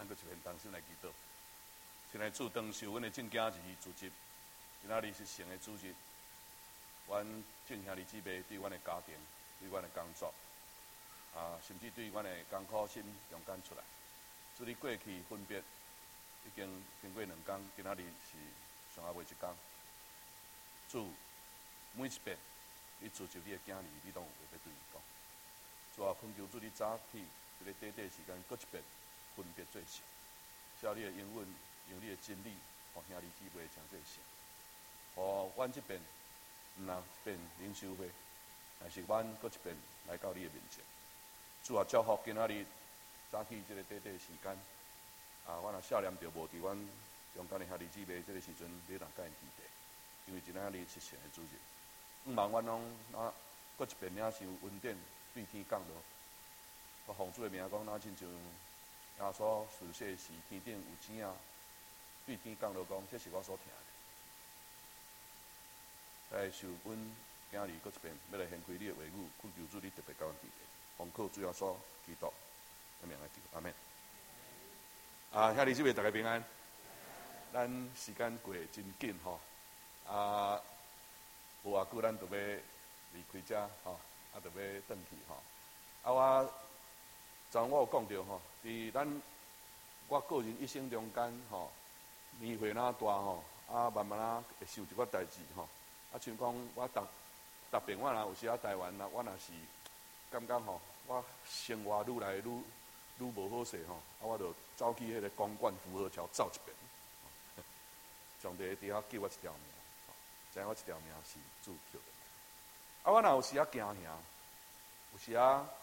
搁一遍同心来祈祷。现在主当受阮的正经日主席，今仔日是神的主日，阮正兄弟姊妹对阮的家庭、对阮的工作，甚至对阮的艰苦心勇敢出来。主你过去分别已经经过2天，今仔日是上下尾1天。主每一遍你主席你的囝儿，你拢有话要对伊讲。主啊，恳求主你早起，这个短短时间，搁一遍分别做成，照你的应允，用你的真理，互兄弟姊妹诚做成。互阮这边毋若一遍领袖会，但是阮搁一遍来到你的面前。主啊，祝福今仔日早起这个短短时间，阮也少念着无伫阮中间的兄弟姊妹，这个时阵你若甲因记地，因为今仔日是神的主日。毋望阮拢搁一遍领受恩典，对天降落。我奉主的名讲，亲像耶稣受洗时，天顶有星啊，对天降落讲，这是我所听的。来受阮囝儿搁一遍，要来献开你的话语，恳求主你特别甲阮记地。奉靠主耶稣基督的名来求，阿们。兄弟姊妹，大家平安。咱时间过得真紧吼，无偌久咱就要离开遮吼，就要转去吼。昨我有讲到吼，伫咱我个人一生中间吼，年岁哪大吼，慢慢会受一寡代志吼。像讲我逐遍我若有时台湾啦，我若是感觉吼，我生活愈来愈无好势吼，我就走去迄个公馆福和桥走一遍。上帝伫遐救我一条命，知影我一条命是主救的。我若有时惊吓，有时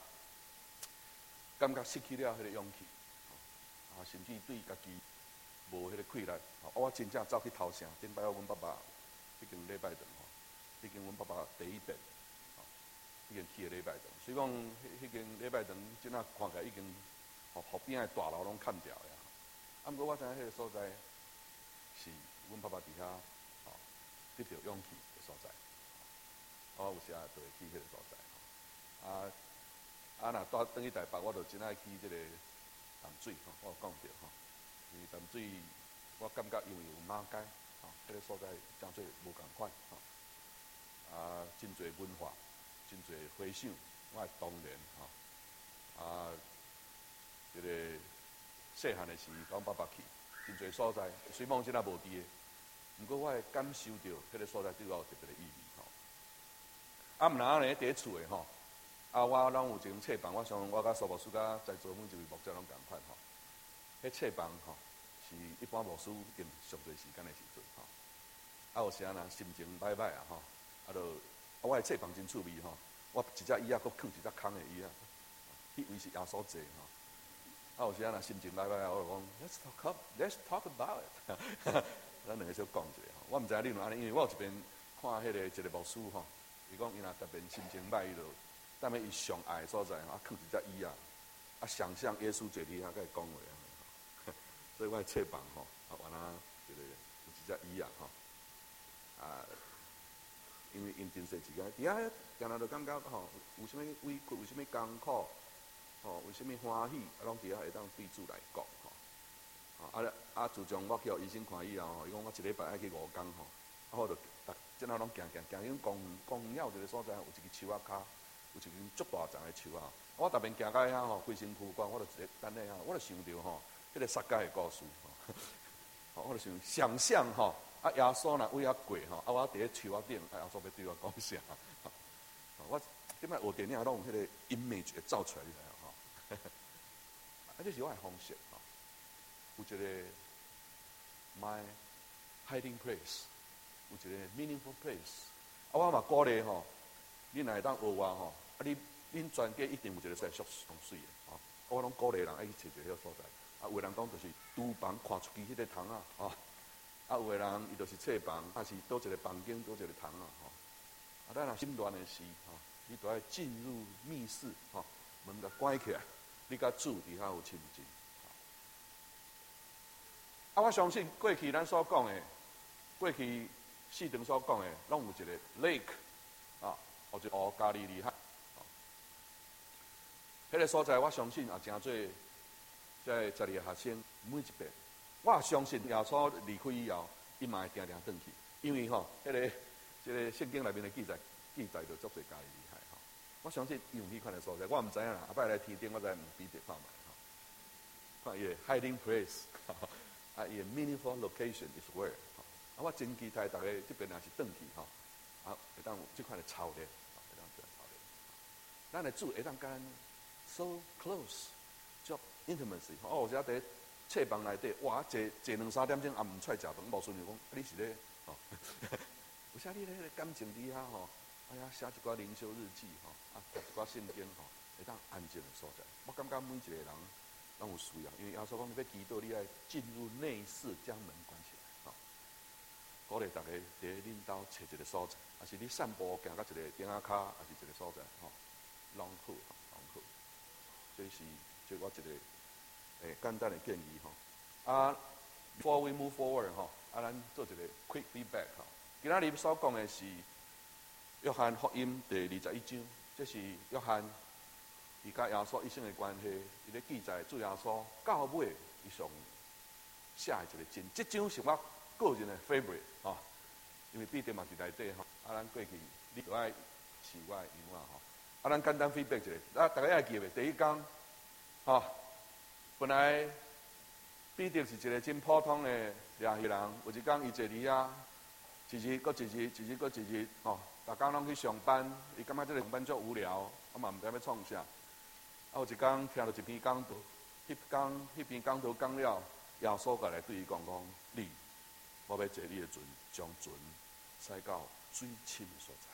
感觉失去了迄个勇气，甚至对家己无迄个气力。我真正走去偷声，顶摆阮爸爸已经礼拜堂吼，已经阮爸爸第一遍，已经去个礼拜堂。所以讲，迄间礼拜堂即仔看起来已经后边的大楼拢砍掉呀。毋过我知影迄个所在是阮爸爸伫遐得到勇气的所在。我有时就会去迄个所在。若转去台北，我就真爱去即个淡水吼，我有讲着吼。因为淡水，我感觉因为有马街迄个所在真做无共款真侪文化，真侪回想，我的童年即个细汉的时，甲阮爸爸去，真侪所在，虽然即仔无伫的，毋过我会感受到迄个所在对我有特别的意义吼。毋然后呢，伫厝的吼。我拢有一间册房，我想我甲苏牧师甲在座每一位牧者拢共款吼。迄册房吼是一般牧师用上侪时间的时阵吼。有时若心情歹吼，我的册房真趣味吼。我一只椅仔搁放一只空的椅仔，迄位是耶稣坐吼。有时若心情歹我就讲 Let's talk about it 咱两个小讲一下吼。我毋知影你有安尼，因为我有一边看迄个一个牧师吼，伊讲伊若特别心情歹，伊就踮咧伊上爱的所在吼，放一只椅仔，想象耶稣坐伫遐甲伊讲话吼。所以我的册房吼，原来有一只椅仔吼，因为因真侪时间，伫遐定定就感觉吼，有啥物委屈，有啥物艰苦，吼，有啥物欢喜，拢伫遐会当对主来讲吼。自从我去互医生看以后吼，伊讲我一礼拜爱去5天吼，我就即仔拢行，因公庙一个所在有一支树仔骹。有一根足大丛的树啊！我逐遍行到遐吼，规身躯汗，我就一个等咧我就想到吼，迄个撒该的故事吼，我就想象吼，耶稣若为我过吼，我伫咧树仔顶，耶稣要对我讲啥？我即摆学电影拢有迄个 image 会走出来吼。这是我的方式吼，有一个 my hiding place， 有一个 meaningful place。我嘛鼓励吼，恁若会当学我吼。恁全家一定有一个在上水的吼，我拢鼓励人爱去找一个迄个所在。有的人讲就是厨房看出去迄个窗啊，有的人伊就是册房，是倒一个房间，倒一个窗吼。咱若心乱的时吼，你都要进入密室吼，门甲关起来，你甲主伫遐有亲近。我相信过去咱所讲的，过去四堂所讲的，拢有一个 lake 或者加利利海。迄个所在，我相信也真做这12个学生每一遍，我相信耶稣离开以后，伊嘛会定定转去，因为这个圣经内面的记载着足侪介厉害吼。我相信伊有迄款的所在，我毋知影啦。后摆来天顶，我再问彼得看卖吼。看伊的 hiding place， 啊，伊的 meaningful location is where。啊，我真期待大家这边若是转去吼，啊，会当有这款的操练，会当这样操练。咱的主会当跟咱 so close， 足 intimacy。哦，有时伫册房内底，哇，坐2-3点钟，也毋出来食饭，无顺便讲，你是咧吼？有啥你咧感情底下吼？哎呀，写一寡灵修日记吼，啊，读一寡圣经吼，会当安静的所在。我感觉每一个人拢有需要，因为耶稣讲，你要祈祷，你爱进入内室，将门关起来。吼，鼓励大家伫恁兜找一个所在，还是你散步行到一个顶仔骹，还是一个所在吼，拢好，拢好。这是我一个简单的建议吼。啊 ，before we move forward 吼，啊，咱做一个 quick feedback 吼。今仔日所讲的是约翰福音第21章，这是约翰伊甲耶稣一生的关系，伊咧记载主耶稣到尾伊上写的一个经。这章是我个人的 favorite 吼，因为彼得嘛伫内底吼，啊，咱过去你都爱饲我的羊啊吼，啊，咱简单 feedback 一下，啊，大家还记袂？第一天，吼，本来彼得是一个真普通的亚裔人，有一天伊坐伫遐。一日搁一日，一日搁一日，吼！逐工拢去上班，伊感觉这个上班足无聊，啊嘛毋知要创啥。啊，有一天听到一篇讲道，迄篇讲道讲了，耶稣过来对伊讲：你，我要坐你的船，将船驶到水深的所在。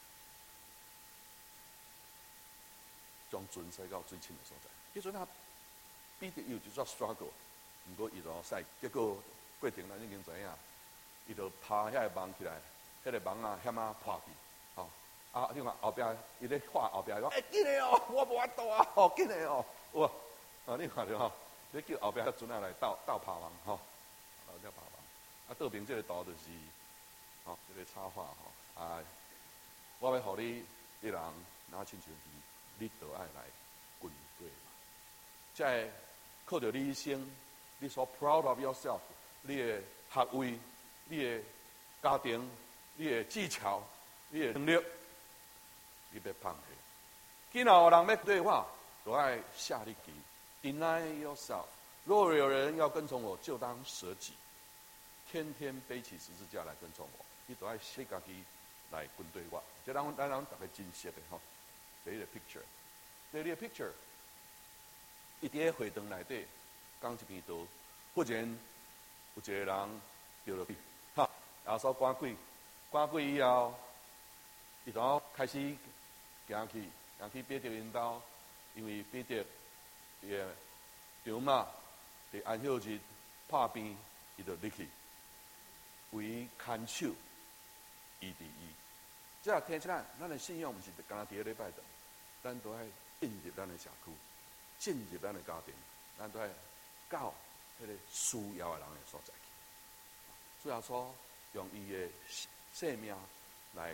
将船驶到水深的所在。迄阵啊，彼得有一撮 struggle， 毋过伊就驶，结果过程咱已经知影。伊就爬遐个网起来，迄个网啊险啊破去，吼！啊，你看后壁伊咧画后壁讲，紧个哦，我无法度啊，吼，紧个哦，哇！啊，你看着吼，你叫后壁迄船啊来斗爬网，吼，斗爬网。啊，倒边即个图就是，吼，即个插画吼，啊，我要互你一人拿亲像你都爱来军队嘛，才靠着你一生，你所 proud of yourself， 你的学位。你的家庭、你的技巧、你的能力，你要放弃。今后有人要对话，都爱下力气 ，deny yourself。若有人要跟从我，就当舍己，天天背起十字架来跟从我。你都爱写家己来跟对我。这咱大家真实的吼，第一个 picture， 第二个 picture， 伊伫个会堂内底讲一篇道，忽然有一个人掉落去。耶稣赶鬼以后，伊就开始行去彼得因兜，因为彼得伊个丈嘛伫安息日拍病，伊就入去为伊看守医治伊。即下听起来，咱的信仰毋是干那伫个礼拜堂，咱都爱进入咱的社区，进入咱的家庭，咱都爱到迄个需要的人的所在去。主要说。用伊的生命来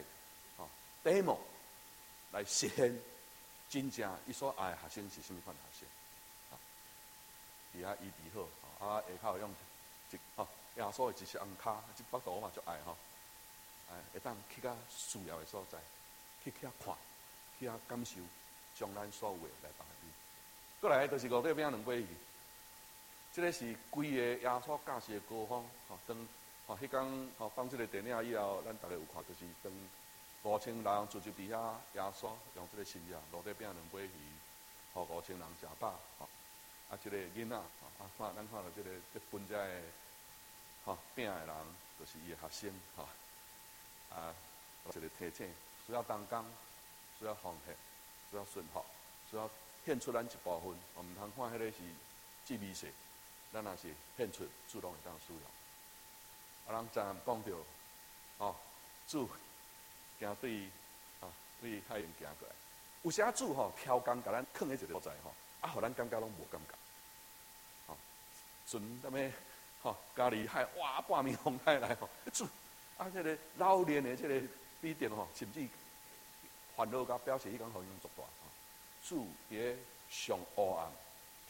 demo 来实现真正伊所爱的学生是什么款学生？伫遐医治好，啊下骹用耶稣的一双骹，即幅图我嘛足爱吼，会当去到需要的所在，去遐看，去遐感受，将咱所有的来帮你。过来就是5块饼2杯鱼，这个是规个耶稣教示的高峰，当。迄天放这个电影以后，咱大家有看，就是当5000人聚集伫遐，耶稣用这个新约5块饼2杯鱼，互5000人食饱。啊，这个囡仔，咱看到这个分这个饼的人，就是伊的学生，啊，一个提醒，需要当工，需要奉献，需要顺服，需要献出咱一部分。我们通看迄个是记味色，咱若是献出，主动会当使用。啊，人昨暗讲着，主行对海洋行过来。有时主挑工甲咱囥喺一个所在互咱感觉拢无感觉。船踮咩？加利海，哇，半面风海来主这个老练的这个必定甚至烦恼甲表示迄讲互因足大。主伫上黑暗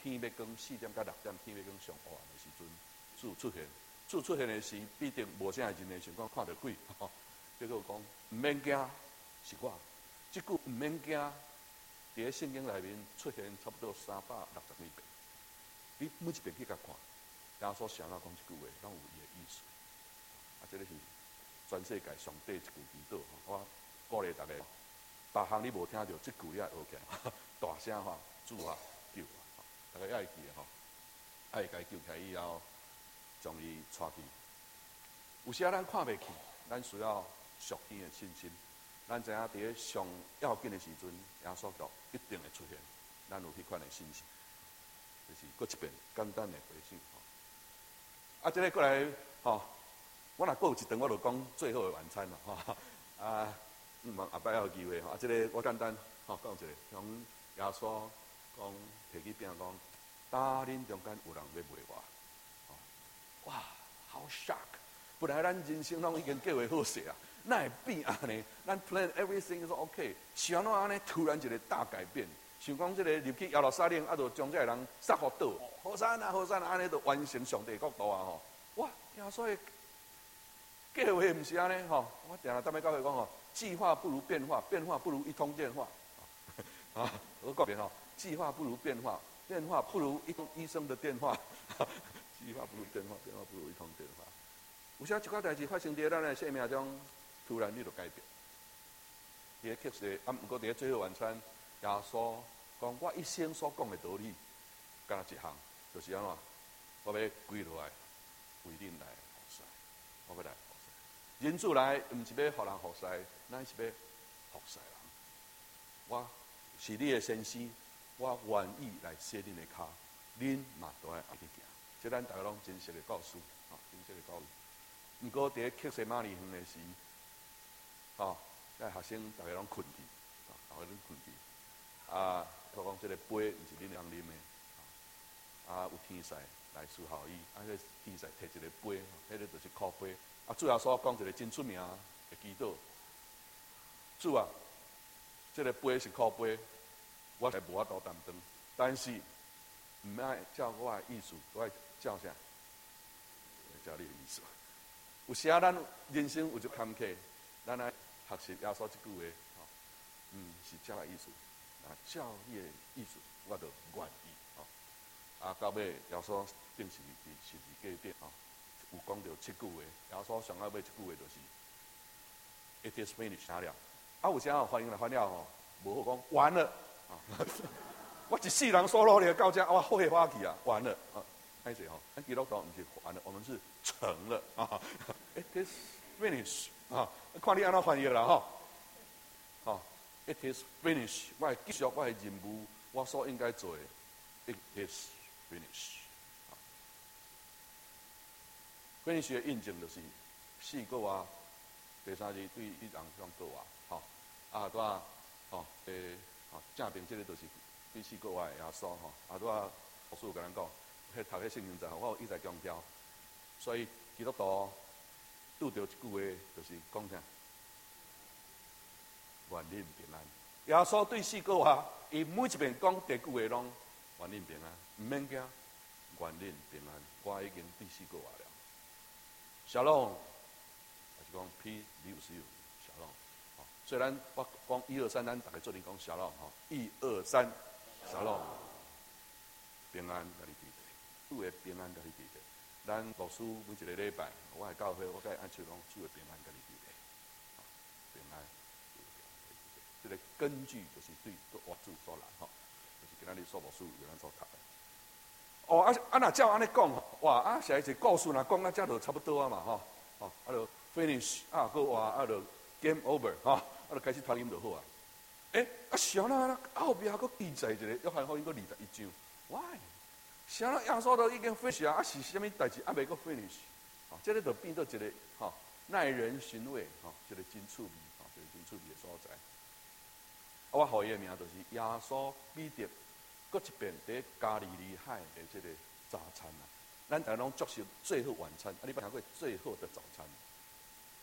天要光4点到6点，天要光上暗的时阵，主出现。主出现的时，必定无啥人的想讲看到鬼。结果讲唔免惊，是我。即句唔免惊，伫圣经内面出现差不多360几遍。你每一遍去甲看，耶稣想要讲即句话，拢有伊的意思。这个是全世界上帝一句祈祷。我鼓励大家，别项你无听到，即句你也学起来，大声吼，主啊救我！大家爱记的吼，爱家救起来以后，将伊带去。有时咱看袂起，咱需要属天的信心。咱知影伫咧上要紧的时阵，耶稣就一定会出现。咱有迄款的信心，就是搁一遍简单的回信。啊，这个过来吼，我若搁有一段，我就讲最后的晚餐咯。啊，后摆有机会吼。啊，这个我简单吼讲一个，从耶稣讲摕起饼讲，当恁中间有人要卖我，哇，好 shock！ 本来咱人生拢已经计划好势啊。那会变安尼？咱 plan everything is OK， 是安怎安尼？突然一个大改变，想讲这个入去耶路撒冷，啊，就将这个人杀互倒，好山啊，好山啊，安尼就完成上帝国度啊吼！哇，耶稣的计划毋是安尼吼！我定下踮咧教会讲吼，计划不如变化，变化不如一通电话。啊，我讲遍吼，计划不如变化，变化不如一通医生的电话，计划不如变化，变化不如一通电话。有啥一寡代志发生伫咱的生命中？突然，你就改变。伫咧确实，毋过伫咧最后晚餐，耶稣讲：我一生所讲的道理，干一项，就是安怎？我要跪落来，为恁来服侍。我要来服侍。人主来，毋是要互人服侍，咱是要服侍人。我是你的先师，我愿意来洗恁的骹，恁嘛都爱去行。这咱大家拢真实的告诉，真实的告诉。毋过伫咧确实马里远的时。咱学生大家拢困去，大家拢困去。啊，我讲这个杯毋是恁人啉的，有天使来侍候伊，迄天使摕一个杯，迄个就是靠杯。主要所讲一个真出名的祈祷，主啊，这个杯是靠杯，我才无法度担当，但是毋爱照我的意思，我爱照啥？照你的意思。有时咱人生有一坎坷，咱爱学习耶稣这句话，是这个意思。照你的意思，我就愿意。到尾耶稣定是十字架顶有讲到7句话。耶稣上到尾1句话就是 "It is finished" 啥了。有啥翻译来翻了吼，无好讲完了。我一世人所努力到这，我后悔花去啊，完了。歹势吼，咱基督徒毋是完了，我们是成了。It is finished。看你安怎翻译啦吼。It is finished。我会继续我的任务，我所应该做的。It is finished。finish 的印证就是4个啊，第3字对一人讲个啊，拄啊，正平这个就是对4个的耶稣吼，拄啊，老师有甲咱讲，迄读迄圣经在，我有一再强调，所以基督徒拄着一句话，就是讲啥？愿恁平安。耶稣对4个啊，伊每一遍讲第句话拢愿恁平安，毋免惊，愿恁平安。我已经对4个了。小龙，还是讲 P 6小龙。虽然我讲1、2、3，咱大家做阵讲小龙1、2、3，小龙平安甲你伫地，主的平安甲你伫地。咱牧师每一个礼拜，我的教会，我甲伊按手讲，主的平安甲你伫地，平安。这个根据就是对活主所来就是今仔日所牧师有咱所读的。若照安尼讲，哇，下一个故事若讲这就差不多啊嘛，就 finish 搁话就 game over 就开始传音就好啊。啥啦？后壁搁记载一个约翰福音搁21章 ，why？ 啥啦？耶稣都已经 finish 啊，是啥物代志未搁 finish？ 这个就变做一个耐人寻味一个真趣味一个真趣味的所在。我予伊的名就是耶稣彼得。搁一遍伫加利利海的这个早餐咱大家拢祝寿最后晚餐，你捌听过最后的早餐？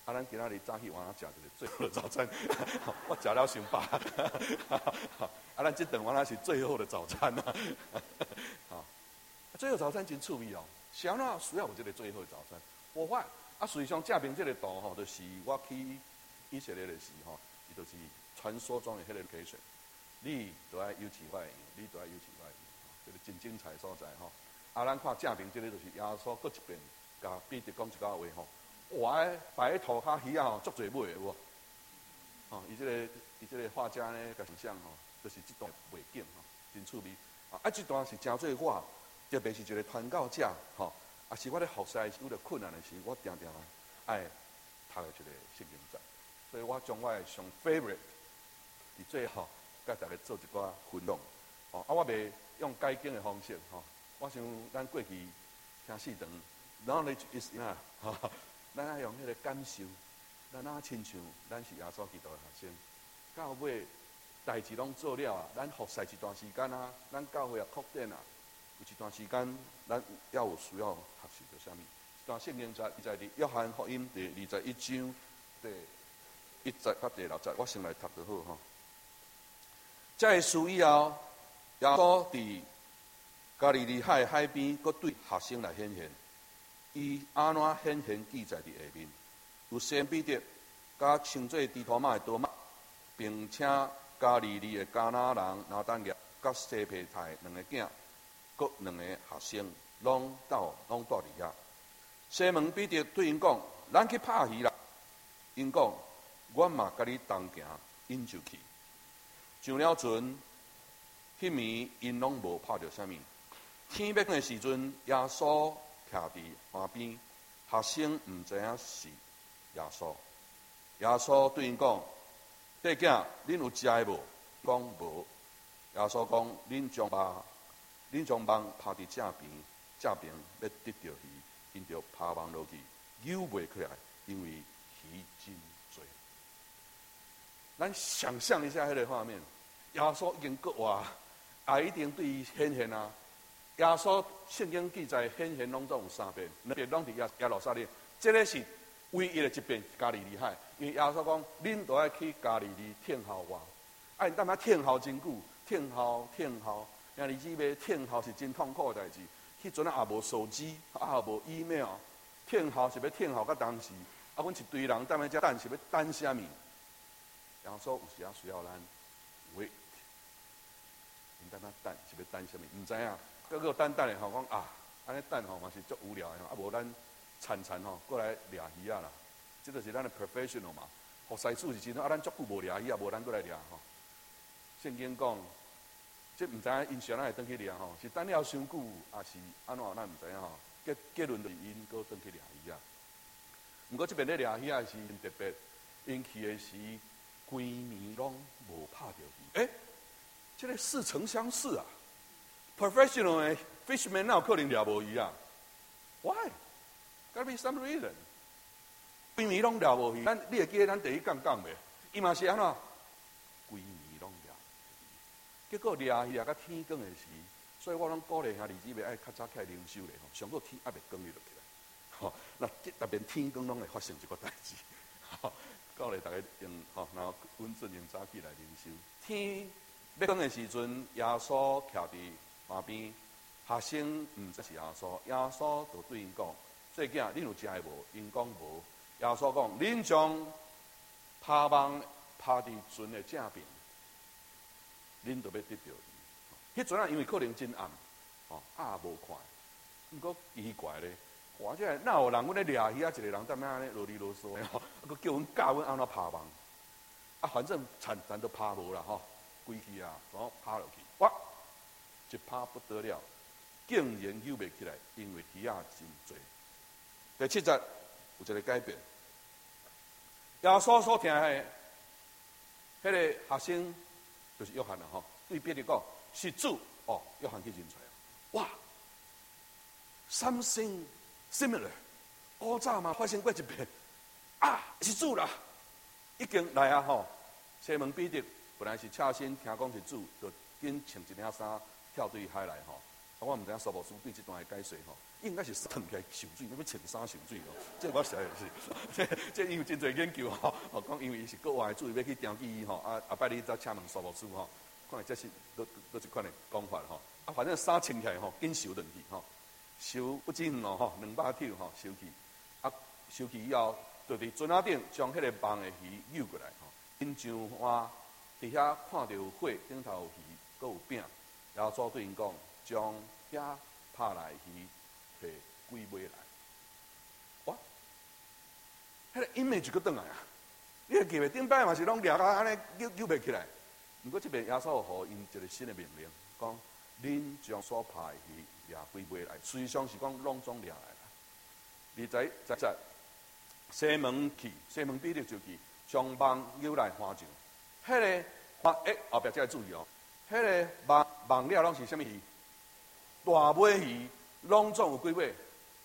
啊，咱今仔日早起晚上食一个最后的早餐，我食了伤饱。啊，咱这顿晚上是最后的早餐啊！啊，最后早餐真趣味哦。谁哪需要有这个最后的早餐？无法啊，实际上证明这个图吼，就是我去以色列的时候，伊就是传说中的迄个 location。你都爱有奇怪，你都爱有奇怪，这个真精彩所在吼。啊，咱看证明这个就是耶稣搁一遍甲彼得讲一句话吼。哇！摆涂骹鱼啊，足侪尾的有无？哦，伊这个画家呢，个形象吼，就是这段背景吼，真趣味。啊，这段是真做我，特别是一个传教者吼，啊，是我咧服侍有着困难的时，我常常爱读的一个圣经章，所以我将我的上 favorite 伫最后，甲大家做一寡分享。哦，啊，我袂用解经的方式吼，我想咱过去听四堂 knowledge is enough 吼。咱爱用迄个感受，咱啊亲像咱是耶稣基督的学生，到尾代志拢做了啊，咱服侍一段时间啊，咱教会也扩展啊，有一段时间咱要有需要学习着啥物？一段圣经在约翰福音第21章第1节到第6节，我先来读就好吼。在事以后，耶稣伫加利利海海边，佮对学生来显现。伊安怎显现记载伫下面？有先彼得，甲称做低托马的多马，并且加利利的迦拿人拿但业，甲西庇太两个囝，各两个学生，拢住伫遐。西门彼得对因讲：“咱去拍鱼啦！”因讲：“我嘛甲你同行。”因就去。上了船，迄暝因拢无拍着啥物。天亮的时阵，耶稣徛伫岸边，学生毋知影是耶稣。耶稣对因讲：“弟囝，恁有食的无？”讲无。耶稣讲：“恁将网拍伫正边要得着鱼，因着拍网落去，游袂起来，因为鱼真多。”咱想象一下迄个画面，耶稣已经过活，也一定对伊显现啊。耶稣圣经记载显现拢总有3遍，2遍拢伫耶路撒冷，这个是唯一的一遍加利利海。因为耶稣讲，恁都爱去加利利听候我，啊，因当下听候真久，听候，因为日尾听候是真痛苦的代志。迄阵也无手机，也无 email， 听候是要听候到当时，啊，阮一堆人踮咧遮等是要等啥物？耶稣有时啊需要咱 wait， 因当下等是要等啥物？毋知影。个等的吼，讲啊，安尼等吼嘛是足无聊的吼，啊无咱餐吼过来掠鱼啊啦，这就是咱的 professional 嘛。服侍主是真好，啊咱足久无掠鱼啊，无咱过来掠吼。圣经讲，这毋知影因啥咱会转去掠吼，是等了伤久，也是安怎咱毋知影吼。结论就是因搁转去掠鱼啊。毋过这边咧掠鱼啊是特别，因去的时规暝拢无拍着鱼。诶，这个似曾相识啊。Professional 的 fisherman 哪有可能掠无鱼啊 ？Why? Gotta be some reason。规暝拢掠无鱼，你会记得咱第一讲袂？伊嘛是安怎？规暝拢掠。结果掠鱼掠到天光的时，所以我拢鼓励兄弟姊妹爱较早起来灵修咧吼，上过天还袂光伊就起来。吼，那特别天光拢会发生一个代志。吼，鼓励大家用吼，然后稳准用早起来灵修。天要光的时阵，耶稣徛伫旁边，学生毋知是耶稣，耶稣就对因讲：“细囝，恁有食的无？”因讲无。耶稣讲：“恁将拍网拍伫船的正边，恁就要得着伊。”迄阵啊，因为可能真暗，吼也无看。毋过奇怪咧，或者哪有人阮咧掠鱼啊？一个人踮遐咧啰里啰嗦的吼，佮叫阮教阮安怎拍网。啊，反正咱都拍无啦吼，规气啊，然后拍落去，哇！一拍不得了，竟然游袂起来，因为鱼啊真多。第7节有一个改变，耶稣所听的，迄个学生就是约翰啦吼，对彼得讲是主哦，约翰去认出来，哇 ，something similar， 古早嘛发生过一遍，啊是主啦，已经来啊吼，西门彼得本来是恰先听讲是主，就紧穿一领衫。跳对海来吼， 我唔知影苏牧师对这段的解说吼，应该是腾起来受水，要穿衫受水哦。这我实在是，这因为真侪研究吼，讲因为伊是国外的主要去调去伊吼，后摆你再请问苏牧师吼，看来这是都一款的讲法吼。反正衫穿起来吼，紧收落去吼，收不止远哦吼，200尺吼收起，收起以后，就伫船仔顶将迄个网的鱼游过来吼，因上岸伫遐看到火顶头有鱼，搁有饼，然后做对因讲。将遐拍来鱼摕几尾来，哇！迄个 image 佫转来啊！你个记袂？顶摆嘛是拢掠到安尼扭袂起来。毋过即边耶稣互因一个新的命令，讲恁将所拍的鱼掠几尾来，实际上是讲拢总掠来啦。你知西门去，西门彼得就去将网扭来花上。迄个后壁再注意哦，迄个网了拢是啥物鱼？大尾鱼拢总有几尾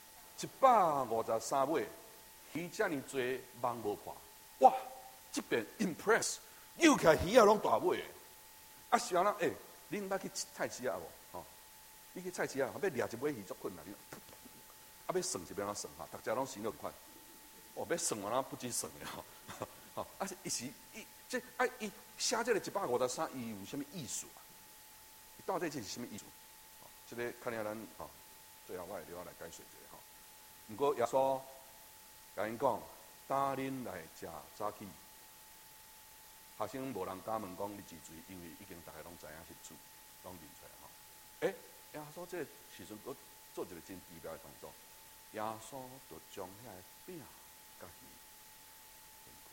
？153尾，鱼遮尔多，网无破。哇！这边 impress， 游起来鱼也拢大尾的。啊，是安那？恁捌去菜市啊无？吼，你去菜市啊，要掠一尾鱼足困难。啊，要算是要安怎算哈？大家拢算得快。哦，要算安那不止算的吼。吼，啊，伊写这个153，伊有啥物意思啊？到底这是啥物意思？这个看了咱吼，最后我会留下来解说一下吼。不过耶稣甲因讲，带恁来食早起，学生无人敢问讲你几岁，因为已经大家拢知影是主，拢认出来吼。耶稣这个时阵，我做一个真奇妙的动作，耶稣就将遐个饼甲鱼分开，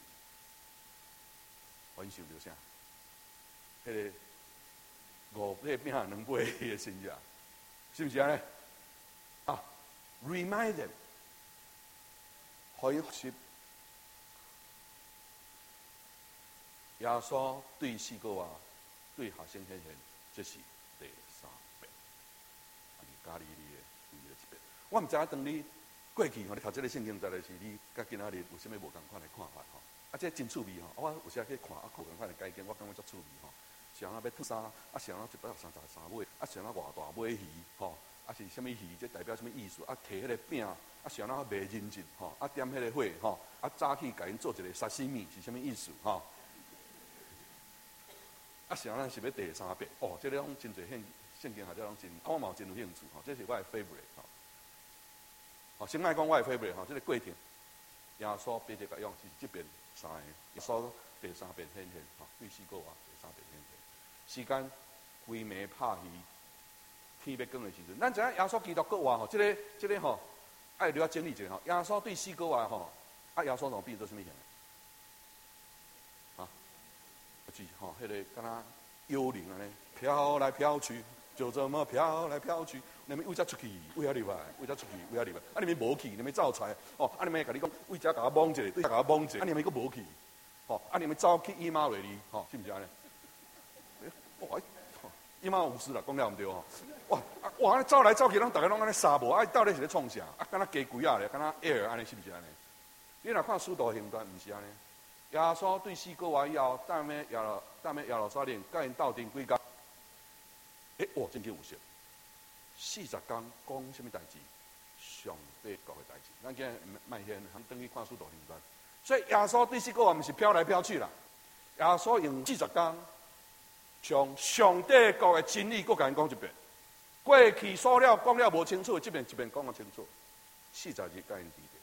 我因想到啥？迄个5个饼2尾迄个真正。是不是安尼？啊 ，remind them， 可以学习。耶稣对4个啊，对学生显现，这是第3遍。加利利的第1遍。我唔知影当你过去吼，你读这个圣经，再来是你甲今仔日有啥物无共款的看法吼？啊，这真趣味吼！我有时去看共款的解经，我感觉足趣味吼。是安那要吐沙，啊是安那133尾，啊是安那偌大尾鱼，吼，啊是啥物鱼？这代表啥物意思？啊，摕迄个饼，啊是安那卖认真，吼，啊点迄个火，吼，啊早起甲因做一个沙西米是啥物意思？吼，啊是安那是要第3遍，哦，这个拢真侪圣经学者拢真，我嘛真有兴趣，吼，这是我的 favorite， 吼，哦，先莫讲我的 favorite， 吼，这个过程，耶稣彼得甲用是这边3个，耶稣第3遍显现，吼，对4个话第3遍显现。时间规暝拍鱼，天要光的时阵，咱知影耶稣基督国话吼，这个吼，爱留下整理一下吼。耶稣对4个话吼，啊耶稣同变做什么形？啊，就是吼，迄个敢若幽灵安尼飘来飘去，就这么飘来飘去。你们为遮出去，为遐入来，为遮出去，为遐入来。啊，你们无去，你们走出来。哦，啊，你们甲你讲，为遮甲我摸一下，对甲我摸一下。啊，你们佫无去。吼，啊，你们走去以马内利，吼，是毋是安尼？哇！伊嘛有事啦，讲了毋对吼。哇！走来走去，咱大家拢安尼沙无，啊，到底是咧创啥？啊，敢若鸡龟啊咧，敢若 air 安尼，是毋是安尼？你若看《使徒行传》，毋是安尼。耶稣对4个话以后，当咩耶路撒冷，甲因斗阵几工？哇！真够有效。40工讲什么代志？上帝国的代志。咱今日卖现，通等去看《使徒行传》。所以耶稣对4个话，毋是飘来飘去啦。耶稣用40工。将上帝国的真理，搁甲因讲一遍。过去所了讲了无清楚，这边一遍讲啊清楚。40日甲因记得。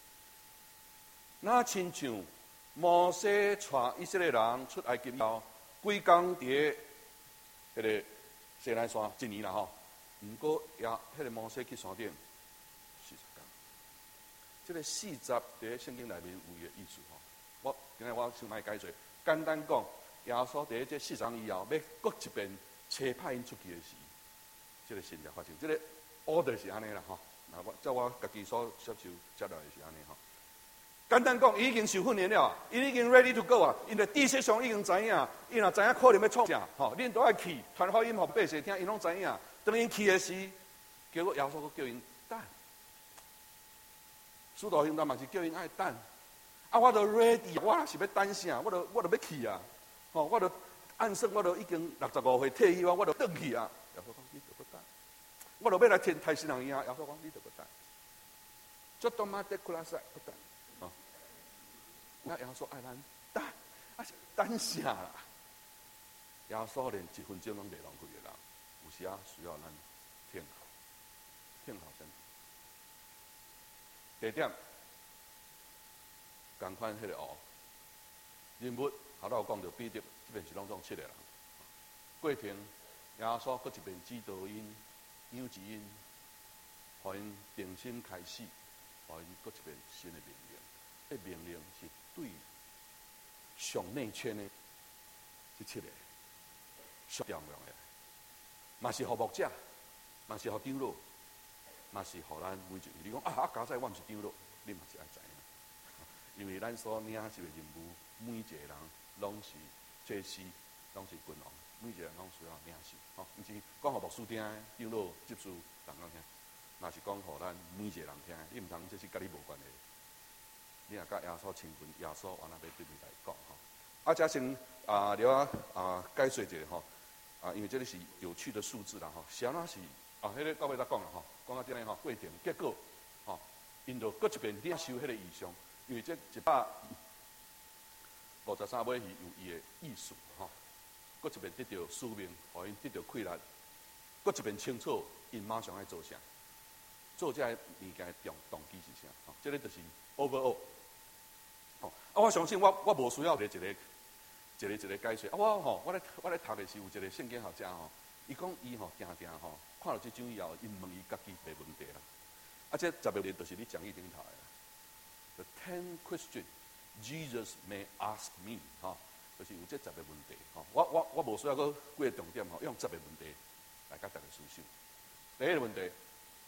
那亲像摩西带以色列人出埃及后，几工伫迄个西奈山1年啦吼。毋过也迄个摩西去山顶40工。这个40伫圣经内面有伊的意思吼。今日我想卖解说，简单讲。耶稣伫这40工以后，要搁一遍车派因出去的时，这个现象发生，这个 order 是安尼啦吼。那我家己所接来的是安尼吼。简单讲，伊已经受训练了，伊已经 ready to go 啊。因为知识上已经知影，伊若知影可能要创啥，吼，恁都爱去传福音互百姓听，因拢知影。当因去的时，结果耶稣叫因等。使徒行传嘛是叫因爱等。啊，我都 ready， 我是要等啥？我都要去啊。吼，我都按说，我都已经65岁退休啊，我都转去啊。耶稣讲你就搁等， 我落要来天台新人伊啊，耶稣讲你得不等，就多玛德库拉塞不等，哦，那耶稣爱咱等，啊是等啥啦？耶稣连1分钟拢袂浪费的人，有时啊需要咱听候，听候先。第二点，共款迄个学人物，头头讲到彼得，这边是拢总7个人。过程，耶稣搁一遍指导因、养一因，互因定心开始，互因搁一遍新的命令。这命令是对上内圈的这7个上重要的，嘛是互牧者，嘛是互长老，嘛是互咱每一个。你讲啊，加在我毋是长老，你嘛是爱知影，因为咱所领这个任务，每一个人拢是祭司，拢是君王。每一个人拢需要领受，吼，毋是讲互牧师听，长老执事人讲听，嘛是讲互咱每一个人听。你毋通这是甲你无关系。你若甲耶稣亲近，耶稣往那边对你来讲，吼。啊，则先了解说一下，吼，因为这里是有趣的数字啦，吼。啥那是迄个到尾再讲啦，吼，讲到这里吼，过程结果，吼，因就搁一遍领受迄个意象，因为这153尾是有伊的意思，吼。搁一遍得到使命，互因得到气力；搁一遍清楚，因马上爱做啥，做这物件动机是啥？吼，这个就是 overall。吼，我相信我无需要一个解说。我咧读的是有一个圣经学者吼，伊讲伊吼定吼，看到这张以后，因问伊家己没问题啦。这10个问题就是你讲义顶头的 The 10 questions Jesus may ask me， 吼。就是有这10个问题，吼，我无需要搁几个重点，吼，用10个问题来甲大家思想。第一个问题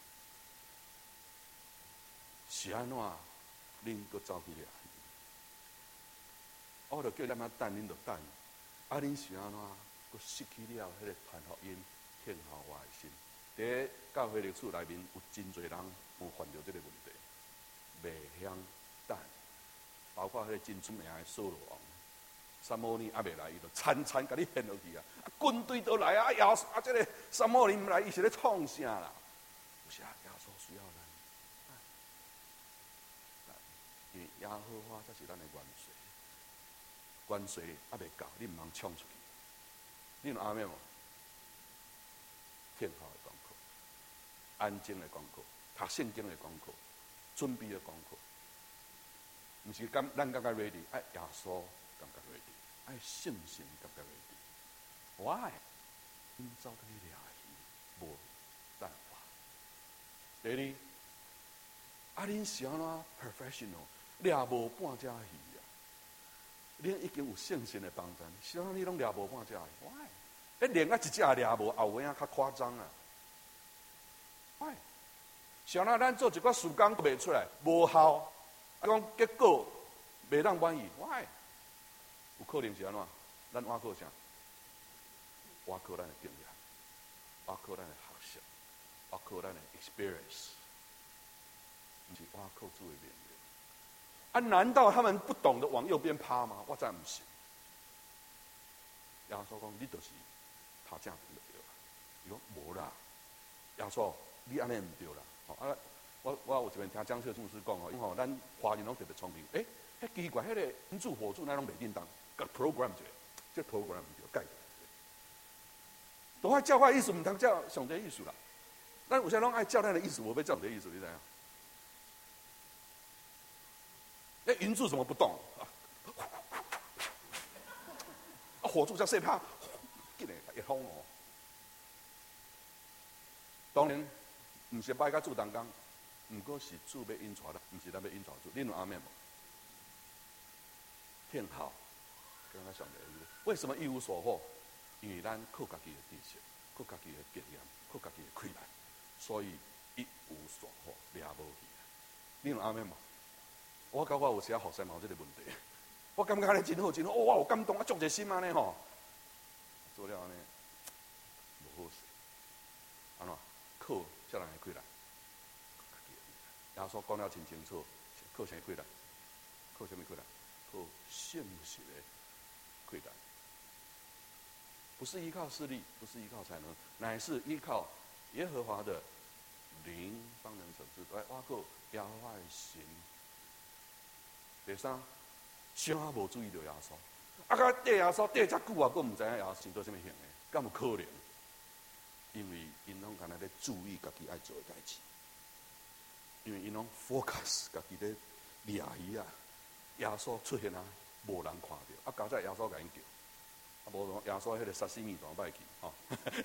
是安怎恁搁走去掠？我就叫恁仔等，恁就等。啊，恁是安怎搁失去了迄个传福音、听候我的心？伫教会历史内面有真侪人有犯着这个问题，袂晓等，包括迄个真出名的扫罗王。撒母耳还未来，伊就惨甲你献落去啊！军队都来啊！这个撒母耳唔来，伊是咧创啥啦？有时啊，耶稣需要咱，因为耶和华才是咱的元帅，元帅还未到，你唔通冲出去。你有阿妹无？听候的功课，安静的功课，读圣经的功课，准备的功课，唔是咱感觉 ready， 爱耶稣感觉 ready。爱信心感觉 ready， why？ 因走去掠鱼，无办法。第二，恁是安怎 professional， 掠无半只鱼啊？恁已经有圣心的帮助，是安怎你拢掠无半只鱼 ？why？ 连一只掠无，后尾啊较夸张啊 ？why？ 是安怎咱做一个事工都袂出来，无效，讲结果袂当满意 ，why？有可能是安怎？咱挖靠啥？挖靠咱的经验，挖靠咱的学习，挖靠咱的 experience， 不是挖靠主的命令。啊，难道他们不懂得往右边趴吗？我真不是。耶稣讲，你就是他这样子就对了。伊讲无啦，耶稣，你安尼唔对啦。啊，我有一遍听江秀牧师讲哦，因为咱华人拢特别聪明，迄奇怪，迄个民主火柱那种袂叮当。个 program 者，这 program 就改。都爱教会意思，唔通教上帝意思啦。咱有些拢爱教咱的意思，我要教你的意思，你知影？那云柱怎么不动？火柱叫谁怕？进来一轰哦。当然，唔是摆甲主动工，唔过是主要引出啦，唔是咱要引出主。恁有阿妹无？听好。跟他上的为什么一无所获？因为咱靠家己的知识，靠家己的经验，靠家己的气力，所以一无所获，掠无去。你有阿妹无？我感觉有时啊，学生嘛有这个问题。我感觉安尼真好，真好，我有感动，啊，足热心安尼吼。做了安尼，无好势。安怎？靠才人会气力。耶稣讲了真清楚，靠谁气力？靠什么气力？靠信实的。对的，不是依靠势力，不是依靠才能，乃是依靠耶和华的灵方能惩治。还有耶和华的神。第三，谁无注意到耶稣？甲缀耶稣缀遮久啊，佫唔知影耶稣是做啥物行的，敢有可能？因为因拢干那咧注意家己爱做的代志，因为因拢 focus 家己咧掠鱼啊，耶稣出现啊，无人看到，加在耶稣甲因叫，无耶稣迄个沙西米大歹去吼。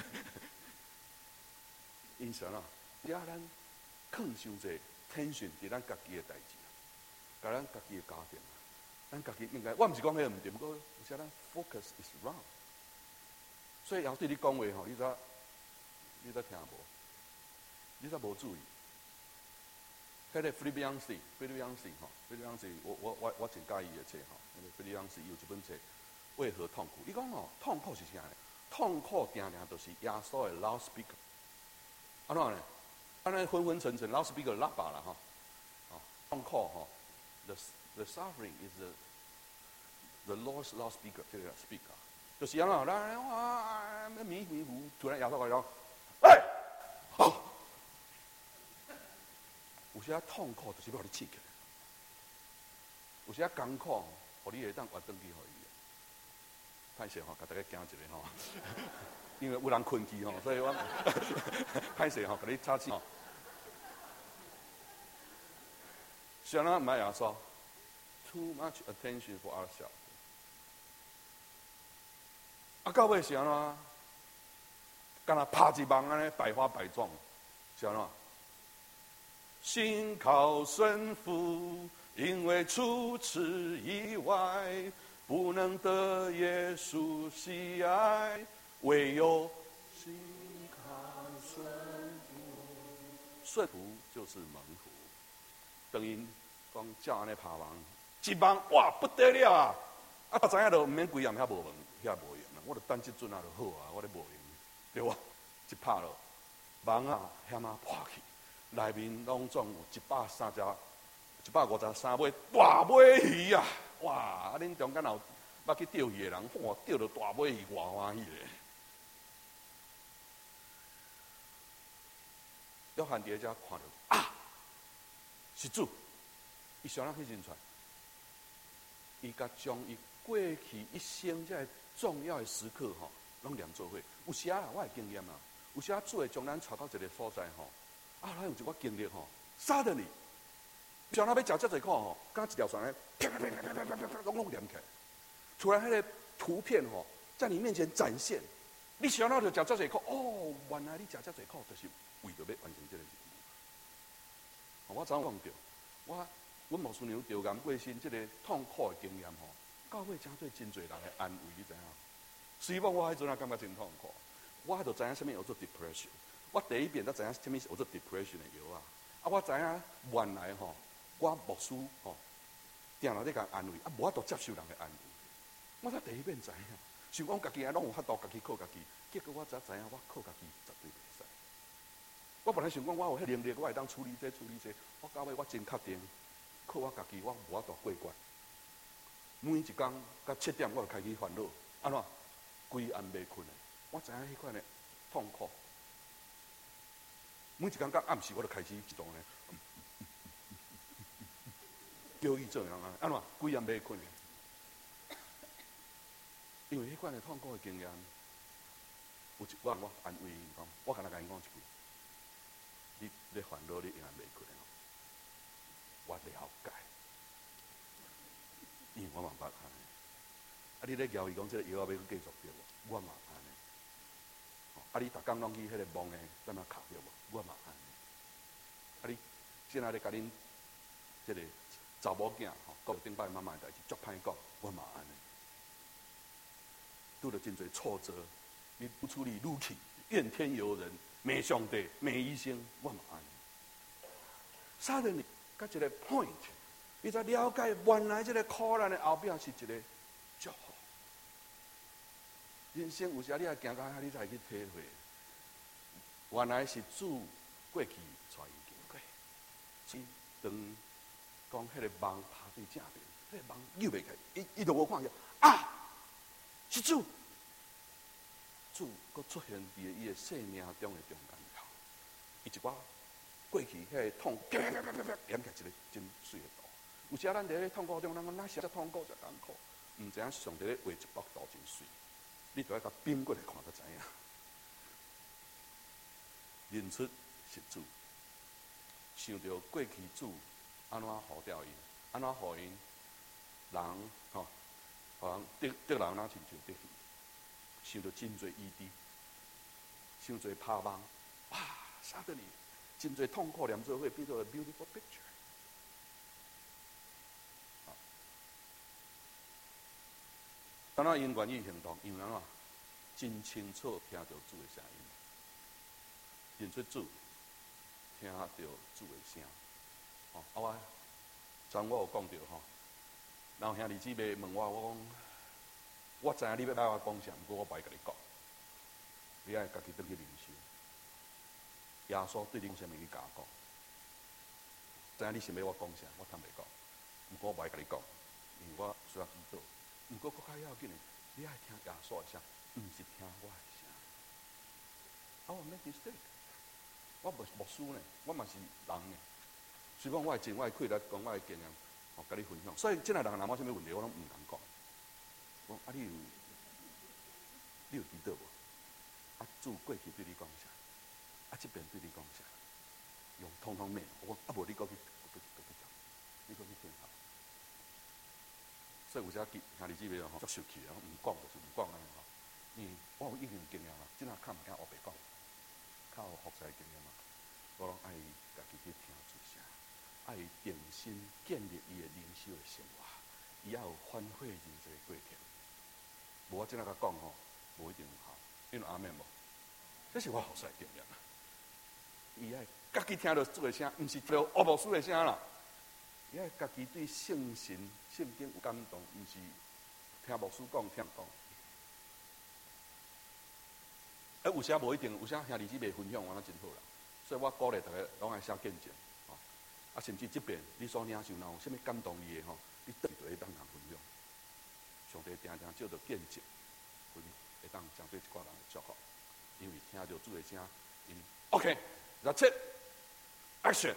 因想啊，也咱放伤济tension伫咱家己的代志，甲咱家己的家庭，咱家己应该，我毋是讲迄个毋对，不过有时咱 focus is wrong。所以也对你讲话吼，你才听无，你才无注意。迄个菲律宾洋史吼，菲律宾洋史，我真介意的册吼，那个菲律宾洋史有一本册，为何痛苦？伊讲吼，痛苦是啥呢？痛苦定定就是耶稣的 loud speaker。安怎呢？安尼昏昏沉沉 loud speaker 喇叭啦吼，痛苦吼 ，the suffering is the Lord's loud speaker， 这个 speaker， 就是安怎，咱哇迷糊，突然耶稣来讲。有些痛苦就是要你刺起来，有些艰苦，互你会当活转去互伊。歹势吼，甲大家惊一下吼，因为有人困去吼，所以我歹势吼，甲你插起吼。谁人唔爱耶稣 ？Too much attention for ourselves。到尾是安怎？敢若拍一梦安尼，百花百壮，是安怎？心靠神父，因为除此以外，不能得耶稣喜爱，唯有心靠顺服。顺服就是蒙福。等于讲照安尼拍梦，一梦哇不得了啊！知影就毋免规暗遐无问，遐无用啦。我著等即阵啊就好啊，我咧无用，对哇？一拍落，梦啊险啊破去。内面拢总有153尾大尾鱼啊！哇！啊，恁中间有捌去钓鱼的人，哇，钓到大尾鱼，偌欢喜咧！约翰伫遮看到啊，是主，伊上人去认出，伊甲将伊过去一生这重要的时刻吼，拢连做伙。有时啊，我的经验啊，有时啊，主会将咱带到一个所在吼。咱有一个经历吼，suddenly，像咱要食遮济苦吼，刚一条船咧，啪啪啪啪啪啪啪啪，拢连起来。突然，迄个图片吼，在你面前展现，你想到就食遮济苦，哦，原来你食遮济苦，就是为着要完成这个任务。我早讲着，阮牧师娘着癌过身，这个痛苦的经验吼，到尾真对真侪人的安慰，你知影？虽然我迄阵啊感觉真痛苦，我就知影啥物叫做 depression。我第一遍才知影啥物是叫做 depression 的药啊！我知影原来吼，我牧师吼，定定咧甲安慰，无法度接受人的安慰。我才第一遍知影，想讲家己啊，拢有法度家己靠家己，结果我才知影，我靠家己绝对袂使。我本来想讲，我有迄能力，我会当处理这。我到尾我真确定，靠我家己，我无法度过关。每一工到7点，我就开始烦恼，安怎？规暗袂困的。我知影迄款的痛苦。每一天到暗时，我就开始自动咧，叫伊做人安怎？规暗袂困。因为迄款的痛苦的经验，有一晚我安慰伊讲，我敢若甲伊讲一句：，你咧烦恼，你永远袂困的。我了解，因为我嘛捌安尼。啊，你咧交伊讲，这个药要继续对无？我嘛安尼。啊，你逐工拢去迄个梦的在那哭对无？我嘛安尼。啊，你现在咧甲恁这个查某囝吼，讲顶摆妈妈的代志，足歹讲，我嘛安尼。拄着真侪挫折，你不处理怒气，怨天尤人，骂上帝，骂医生，我嘛安尼。Suddenly，到一个 point， 你才了解原来这个苦难的后壁是一个祝福。人生有时你也行到遐，你才会去体会，原来是主过去带伊经过。所以当讲迄个梦拍对正面，迄个梦扭袂开，伊就无看见啊，是主，主佫出现伫伊的生命中的中间头。 伊一寡过去迄个痛，演起一个真水的图。有时咱伫咧痛苦中，咱讲哪是遮痛苦遮艰苦，毋知影上帝咧画一幅图真水，你著要甲冰过来看才知影。认出是主，想着过去主安怎护掉因，安怎互因人吼，互人得人哪亲像得去，想着真侪异地，想侪拍梦，哇，啥得哩？真侪痛苦连做伙变做 beautiful picture。当然因愿意行动，因为怎真清楚听到主的声音，认出主，听到主的声。哦，我昨我有讲到吼，然后兄弟姊妹问我讲，我知影你要来我讲啥，不过我袂甲你讲，你爱家己倒去领受。耶稣对恁啥物去甲我讲？知影你想要我讲啥，我通袂讲，不过我袂甲你讲，因为我需要祈祷。不过更较要紧的，你爱听耶稣的声，毋是听我的声。我make mistake， 我牧师呢，我嘛是人呢。虽讲我的真，我的气来讲我的经验，甲你分享。所以，即个人若无啥物问题，我拢毋敢讲。讲你有祈祷无？主过去对你讲啥？即边对你讲啥？用通通面，我讲无你过去，你过去听下。所以有时兄弟姊妹吼，足受气啊，毋讲就是毋讲安尼吼。因为我有一定经验啊，即下较毋惊黑白讲，较有复杂经验嘛。我拢爱家己去听主声，爱定心建立伊的灵修的生活，伊也有反悔人生的过程。无我即下甲讲吼，无一定有效，因为阿妹无，这是我后世经验啊。伊爱家己听到主的声，毋是听到乌牧师的声啦。伊爱家己对圣神、圣经有感动，毋是听牧师讲、听讲。有时无一定，有时兄弟姊妹分享完了真好啦。所以我鼓励大家拢爱写见证，甚至这边你所领受，若有啥物感动你的吼，你倒就会当人分享。上帝定定照着见证，会当将对一寡人祝福，因为听到主的声，因 OK，that's it，action。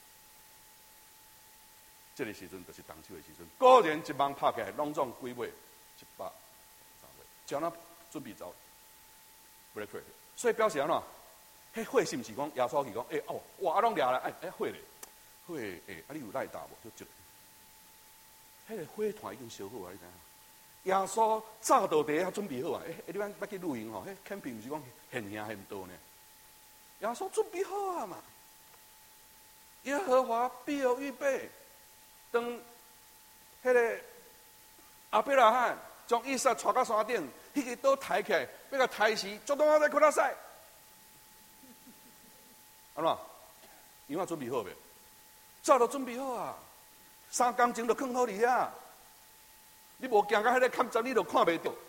这个时阵就是动手的时阵，果然一网拍起来，拢总几尾100、3尾，叫咱准备走 break。所以表示安怎？迄火是毋是讲耶稣去讲？哇，拢掠来，火咧，火你有来打无？就就，迄个火团已经烧好啊！你知影？耶稣早到地啊，准备好啊！你要去露营吼，迄 camping 毋是讲现多呢？耶稣准备好啊嘛！耶和华必有预备。当迄个亚伯拉罕将以撒带到山顶，迄个岛抬起来，要甲抬时，足多在看到晒。安怎？因为准备好未？早都准备好啊！3工前就放好伫遐。你无行到迄个坎站，你就看袂到。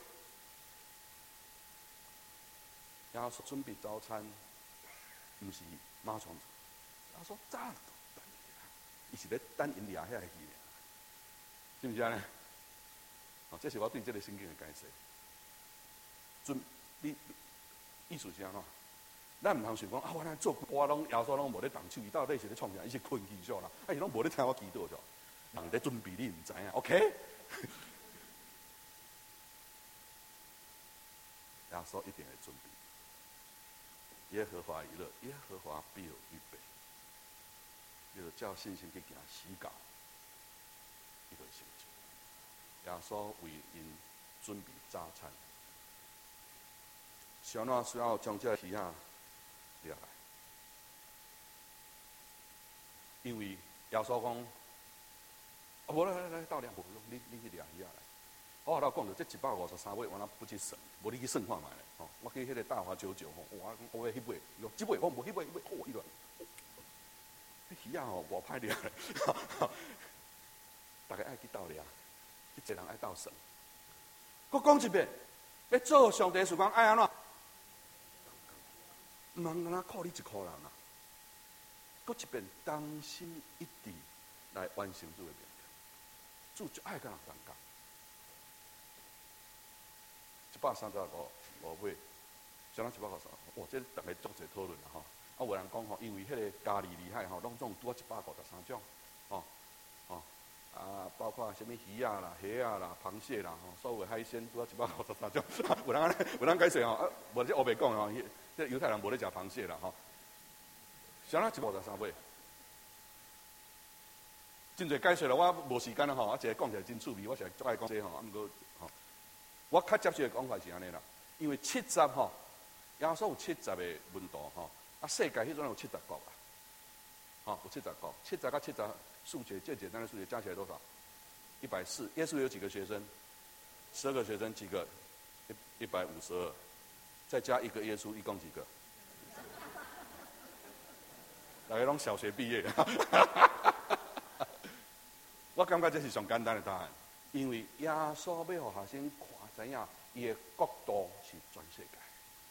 然后说准备早餐，毋是马上。他说早。伊是咧等因掠遐个鱼尔，是毋是安尼？这是我对这个圣经的解释。你意思是安怎？咱毋通想讲我咱做我拢耶稣拢无咧动手，伊到底是咧创啥？伊是困去少啦，伊拢无咧听我祈祷着，人咧准备你毋知影 ，OK？ 耶稣一定会准备。耶和华以乐，耶和华必有预备。就照信心去行死教，伊就成就。耶稣为因准备早餐，小孬需要将这鱼啊掠来，因为耶稣讲，无来到两无用，你去掠鱼啊来。我后头讲到这153尾，我那不去算，无你去算看卖咧。吼，我去迄个大华99吼，我迄尾，这尾我无，迄尾迄段。鱼啊吼，无歹掠咧，大家爱去斗掠，一个人爱斗算。佮讲一遍，要做上帝事工爱安怎？毋通敢若靠你一个人啊！佮一遍当心一致来完成主的命令。主就爱甲人同工。135尾，相当153。哇，这大家足侪讨论啦吼。 有人讲吼，因为迄个咖喱厉害吼，拢总拄啊153种，吼，包括什么鱼啊啦、虾啊啦、螃蟹啦，吼，所有的海鲜拄啊153种。有人安尼，有人解释吼，无这黑白讲吼，这犹太人无咧食螃蟹啦，吼。啥啦153尾？真侪解释了，我无时间啦吼，一个讲起来真趣味，我是足爱讲这吼，毋过吼，我较接受的讲法是安尼啦，因为70吼，耶稣有70个门徒吼，世界迄阵有70国啊，吼有70国，70加70数学最简单的数学加起来多少？140。耶稣有几个学生？12个学生几个？152，再加一个耶稣，一共几个？大家拢小学毕业。我感觉这是上简单的答案，因为耶稣要互学生看知影，伊的国度是全世界。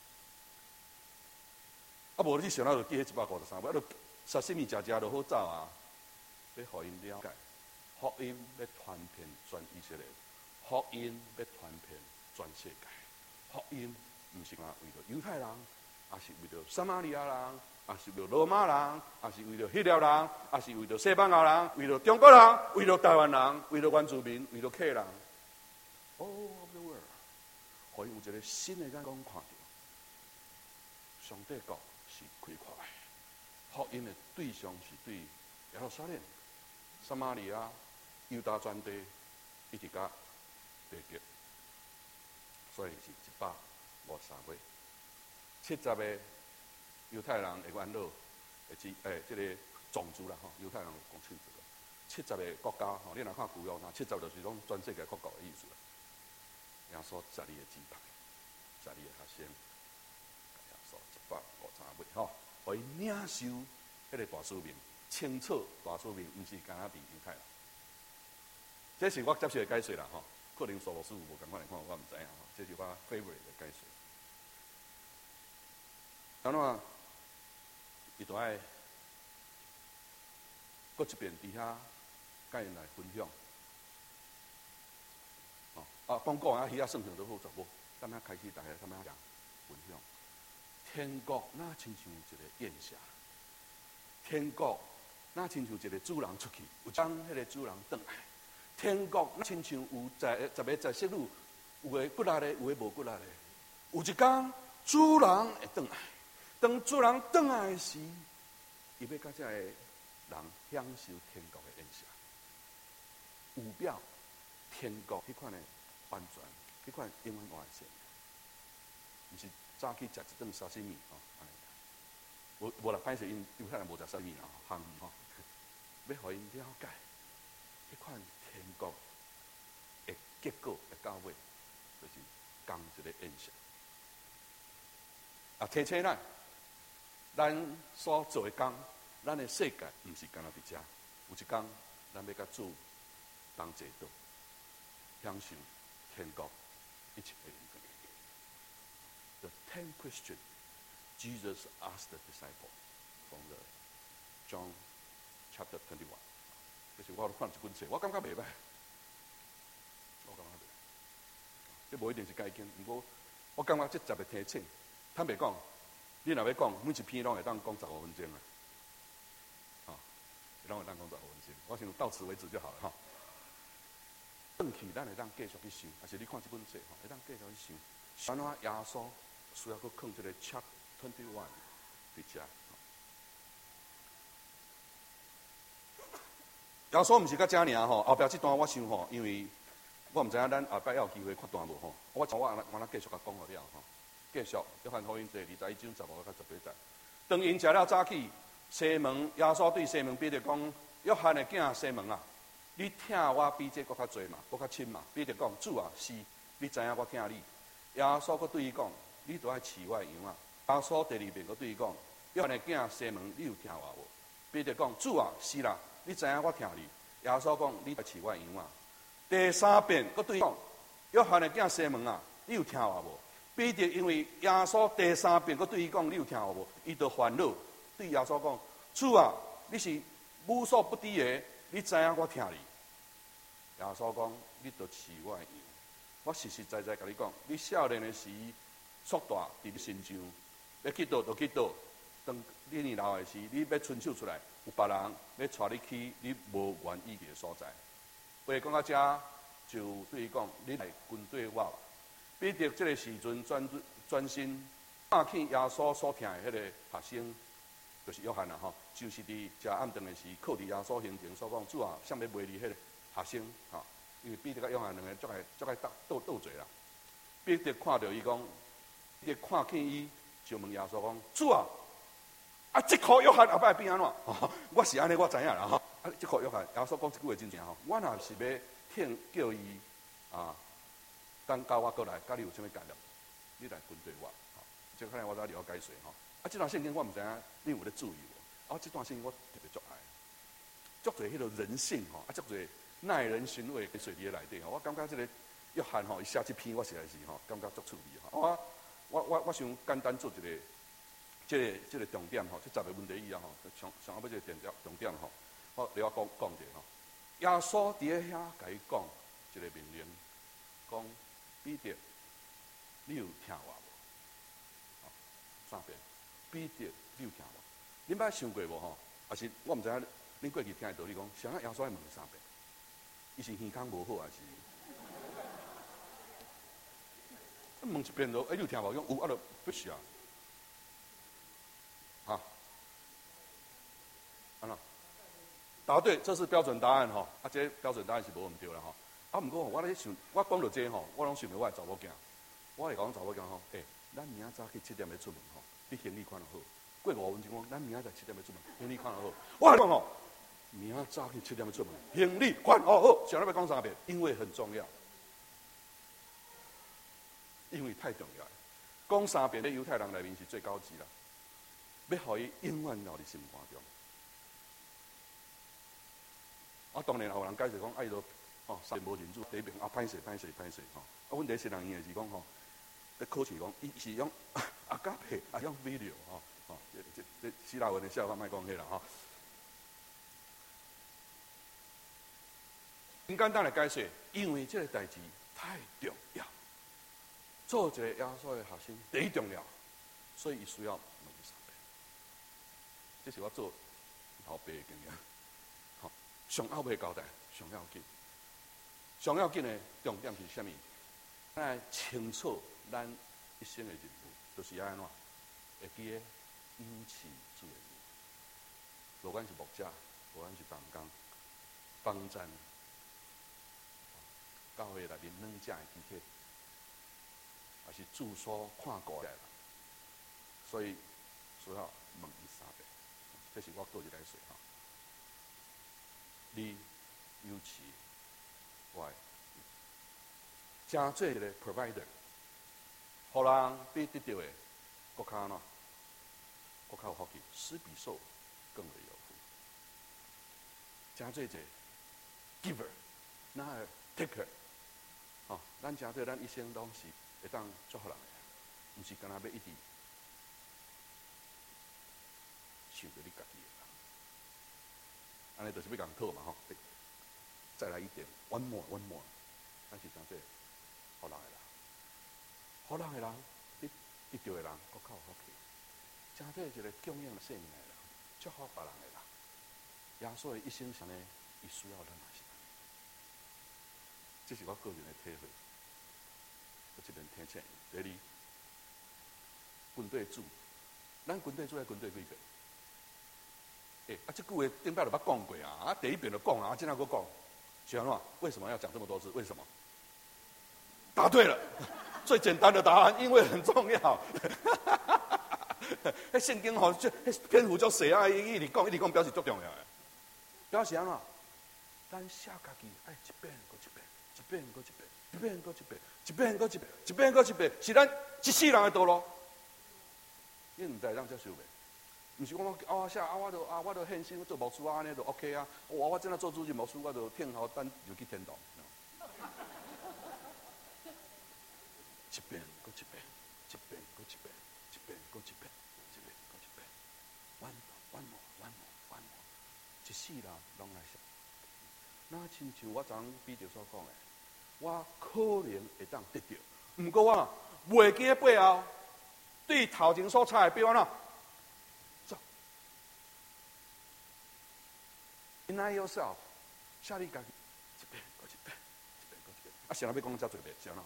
无你想到就记迄153，我就杀什么食就好走啊！要互因了解，福音要传遍全以色列，福音要传遍全世界。福音毋是为了犹太人，也是为了撒玛利亚人。也是为了罗马人，也是为了希腊人，也是为了西班牙人，为了中国人，为了台湾人，为了原住民，为了客人。All over the world， 可以有一个新的眼光看到，上帝国是开阔的，福音的对象是对耶路撒冷、撒玛利亚、犹大全地，一直到地极，所以是153尾，70个。犹太人会元老，这个种族啦吼，犹太人讲清楚了，70个国家吼，你若看旧约，那70就是拢全世界国家的意思啦。耶稣12个支派，12个学生，耶稣153尾吼，互伊领受迄个大使命，清楚大使命，毋是干那伫犹太人。这是我接受的解释啦吼，可能索罗斯无共款的看，我毋知影吼，这是我 favorite 的解释。当然。伊就爱，搁一遍伫遐，甲因来分享。讲讲啊，鱼仔算算都好做无，咱遐开始大家他们讲分享。天国那亲像一个宴席，天国那亲像一个主人出去，有当迄个主人转来。天国那亲像有十个在色女，有个骨力的，有个无骨力的。有一天主人会转来。当主人转来时，伊要甲这个人享受天国的宴席，有表天国迄款的完全，迄款永远完成，毋是早去食一顿沙西米吼，无啦，歹势因犹太人无食沙西米啦，行吼，要互因了解，迄款天国的结果的到尾，就是讲一个宴席，提醒咱所做的工，咱的世界毋是干那伫遮，有一天咱要甲主同坐倒，享受天国一切的恩典。The 10th question Jesus asked the disciples from the John chapter 21。这是我看一本册，我感觉袂歹，这无一定是解经，不过我感觉这10个提醒，坦白讲。你若要讲，每一篇拢会当讲15分钟啊，拢会当讲15分钟。我想到此为止就好了哈。转去咱会当继续去想，还是你看这本册吼，会当继续去想，安怎耶稣需要去放这个 Chapter 21伫遮。耶稣毋是甲遮尔吼，后壁这段我想吼，因为我毋知影咱后摆还有机会看段无吼，我继续甲讲好了吼。继续，约翰福音第21章15到18节。当因食了早起，西门耶稣对西门彼得讲：“约翰的囝西门啊，你听我比这搁较济嘛，搁较亲嘛？”彼得讲：“主啊，是，你知影我听你。”耶稣搁对伊讲：“你都爱饲我的羊啊。”耶稣第2遍搁对伊讲：“约翰的囝西门，你有听我无？”彼得讲：“主啊，是啦，你知影我听你。”耶稣讲：“你爱饲我的羊啊。”第3遍搁对伊讲：“约翰的囝西门啊，你有听我无？”彼得因为耶稣第3遍搁对伊讲：“你有听我无？”伊就烦恼，对耶稣讲：“主啊，你是无所不知的，你知影我听你。”耶稣讲：“你着饲我的羊。我实实在在甲你讲，你少年的时，硕大伫你身上，要去倒就去倒， 当你年老的时，你要伸手出来，有别人要带你去你无愿意去的所在。话讲到这，就对伊讲，你来跟对我吧。彼得这个时阵专心看见耶稣所听的迄个学生，就是约翰啦吼，就是伫食暗顿的时，靠伫耶稣形前所讲，主啊，啥物卖你迄个学生吼，因为彼得甲约翰两个足爱斗嘴啦。彼得看到伊讲，彼得看见伊，就问耶稣讲，主啊，这箍约翰后摆变安怎？我是安尼，我知影啦吼。这箍约翰，耶稣讲一句话真正吼，我若是要听叫伊等到我过来，甲你有啥物干扰？你来跟对我，吼，这可能我再了解说吼。这段圣经我唔知影你有咧注意无？这段圣经我特别足爱，足侪迄个人性吼，足侪耐人寻味嘅水伫内底吼。我感觉这个约翰吼，伊写这篇我实在是吼，感觉足趣味吼。我想简单做一个，这个重点吼，这10个问题以后吼，上后尾这个重点吼，我了讲者吼。耶稣伫遐甲伊讲一个命令，讲彼得，你有听我无？3遍，彼得，你有听我？恁捌想过无吼？还是我毋知影，恁过去听的道理讲，谁啊耶稣爱问3遍？伊是耳孔无好还是？问一遍就，你有听无？讲有，就不是啊。安怎？答对，这是标准答案吼。这标准答案是无毋对啦吼。毋过我咧想，我讲到这吼，我拢想到我的查某囝。我会讲查某囝吼，咱明仔早去7点要出门吼，你行李看好。过5分钟讲，咱明仔载7点要出门，行李看好。我讲吼，明仔早去7点要出门，行李看好。想要讲3遍，因为很重要，因为太重要了。讲3遍咧，犹太人内面是最高级啦，要互伊永远留伫心肝中。当然有人解释讲，爱着3遍无认主，第一遍歹势吼。阮第一世人伊是讲吼，咧考试讲，伊是用阿加佩，用 video 吼，这希腊文的笑话莫讲迄啦吼。很简单的解释，因为这个代志太重要，做一个耶稣的学生第一重要，所以伊需要问3遍。这是我做老爸的经验。上后尾交代，上要紧。上要紧的重点是啥物？咱清楚咱一生的任务，就是要安怎？会记得因起主的名，无管是牧者，无管是同工，帮赞，教会内面软者的肢体，也是住所看过来啦。所以需要问伊3遍，这是我个人来说哈。你尤其我真做一个 provider， 互人比得到的更较安怎？更较有福气，施比受更为有福。真做一个 giver， 哪个 taker？ 咱真做咱一生拢是会当祝福人的，毋是干那要一直想着你家己。安尼就是要共讨嘛吼，再来一点 ，one more， 咱是真济，互人的人，互人的人，你得到的人，更较有福气。真济一个供应生命的人，祝福别人的人，耶稣的一生上呢，伊需要咱也是安尼。这是我个人的体会。我这边听清。第二，军队主，咱军队主来军队几遍？这句话顶摆就捌讲过啊！第一遍就讲了，今仔搁讲，是安怎？为什么要讲这么多次？为什么？答对了，最简单的答案，因为很重要。迄圣经吼，篇幅足细啊，一直讲，表示足重要的。表示安怎？咱写家己爱一遍搁一遍，一遍搁一遍，一遍搁一遍，一遍搁一遍，一遍搁一遍，是咱一世人的道路。你唔知咱接受袂？毋是讲我写我著献身做牧师安尼就 OK 啊！我真正做主任牧师，我著听候等就去天堂。一遍搁一遍，一遍搁一遍，一遍搁一遍，一遍搁一遍，one more，一世人拢来写。那亲像我昨彼得所讲的，我可能会当得到，毋过我袂记背后对头前所差的比安怎？ Deny yourself， 下你家己一遍过一遍，一遍过一遍。啊，谁人要讲遮侪遍？谁人？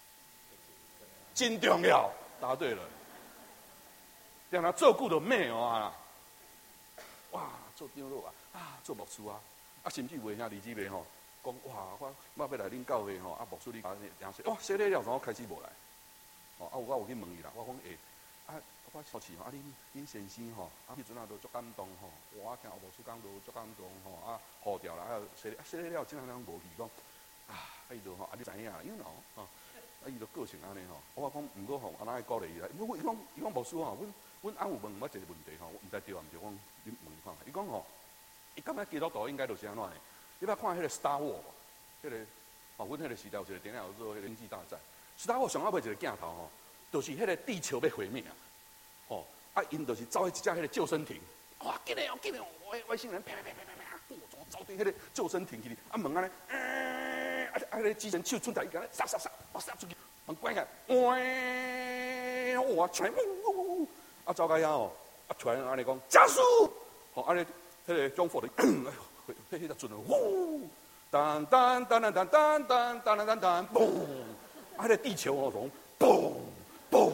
真重要，答对了。让他做久就美哦啊！哇，做长老啊，做牧师啊，甚至有兄弟姊妹吼，讲哇，我要来恁教会吼，牧师你讲讲说，哇，洗礼了，怎我开始无来？我有去问伊啦，我讲我好奇吼，恁先生吼，迄阵都足感动吼，我听牧师讲都足感动吼，呼调啦，洗礼了，怎样无去讲伊就吼，你知影，you know 伊就个性安尼吼，我讲毋过吼，安那鼓励伊啦，因为伊讲牧师吼，阮翁有问我一个问题吼，毋知对啊毋对，我你问看。伊讲吼，伊感觉基督徒应该就是安怎呢？你捌看迄个 Star War 无？迄个阮迄个时代有一个电影叫做《迄个星际大战》。Star War 上尾一个镜头吼，就是迄个地球要毁灭啊！吼，因就是走去一架迄个救生艇，哇，紧嘞哦，紧嘞哦，外星人啪啪啪啪啪啪，走对迄个救生艇去，门安尼，迄个机器人手出台，伊个杀出去，门关起来，哇，全部。走到遐哦，突然安尼讲加速，吼安尼，迄个中火的，迄个准了，呼，当当当当当当当当当当，嘣，迄个地球哦，嘣嘣，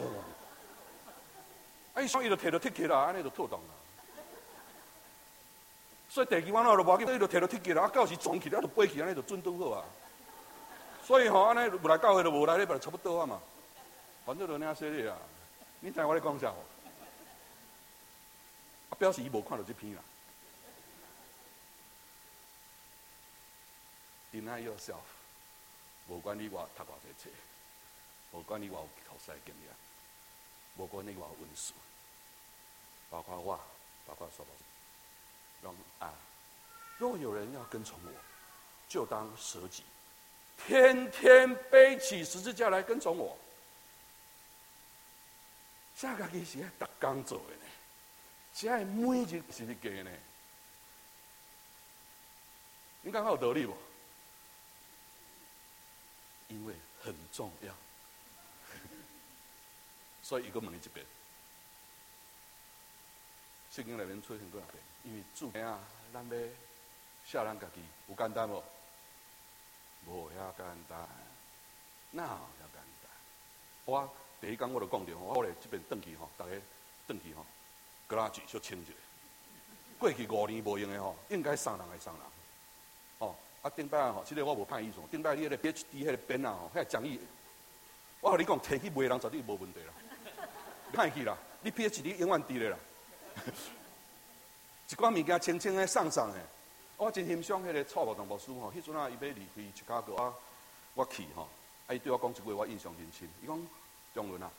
伊所以就摕到铁起啦，安尼就透动啦。所以第二晚我就无紧，伊就摕到铁起啦，到时撞起来就飞起，安尼就准拄好啊。所以吼，安尼无来教会就无来，礼拜差不多啊嘛。反正就那些哩啊，你知我咧讲啥无？表示伊无看到这篇啦。Deny yourself， 无管你读偌济册，无管你有考试经验，无管你有文书，包括我，包括所有人若有人要跟从我，就当舍己，天天背起十字架来跟从我。这家己是逐工做的呢。这每日是日过呢，你感觉有道理无？因为很重要，所以伊个问你一遍。圣经内面出现过两遍，因为注定咱要写咱家己有简单无？无遐简单，哪有遐简单？我第一天我就讲着，我咧这边转去吼，大家转去吼。格拉举小清一下，过去5年无用的吼，应该送人的送人。顶摆吼，这个我无判意思。顶摆你迄个 PhD 迄个编啊吼，迄个讲义，我和你讲，摕去卖人绝对无问题啦。歹去啦，你 PhD 永远伫咧啦。一寡物件清清的、送送的，我真欣赏迄个蔡牧同牧师吼，迄阵伊要离开芝加哥我去吼，伊对我讲一句我印象真深。伊讲中伦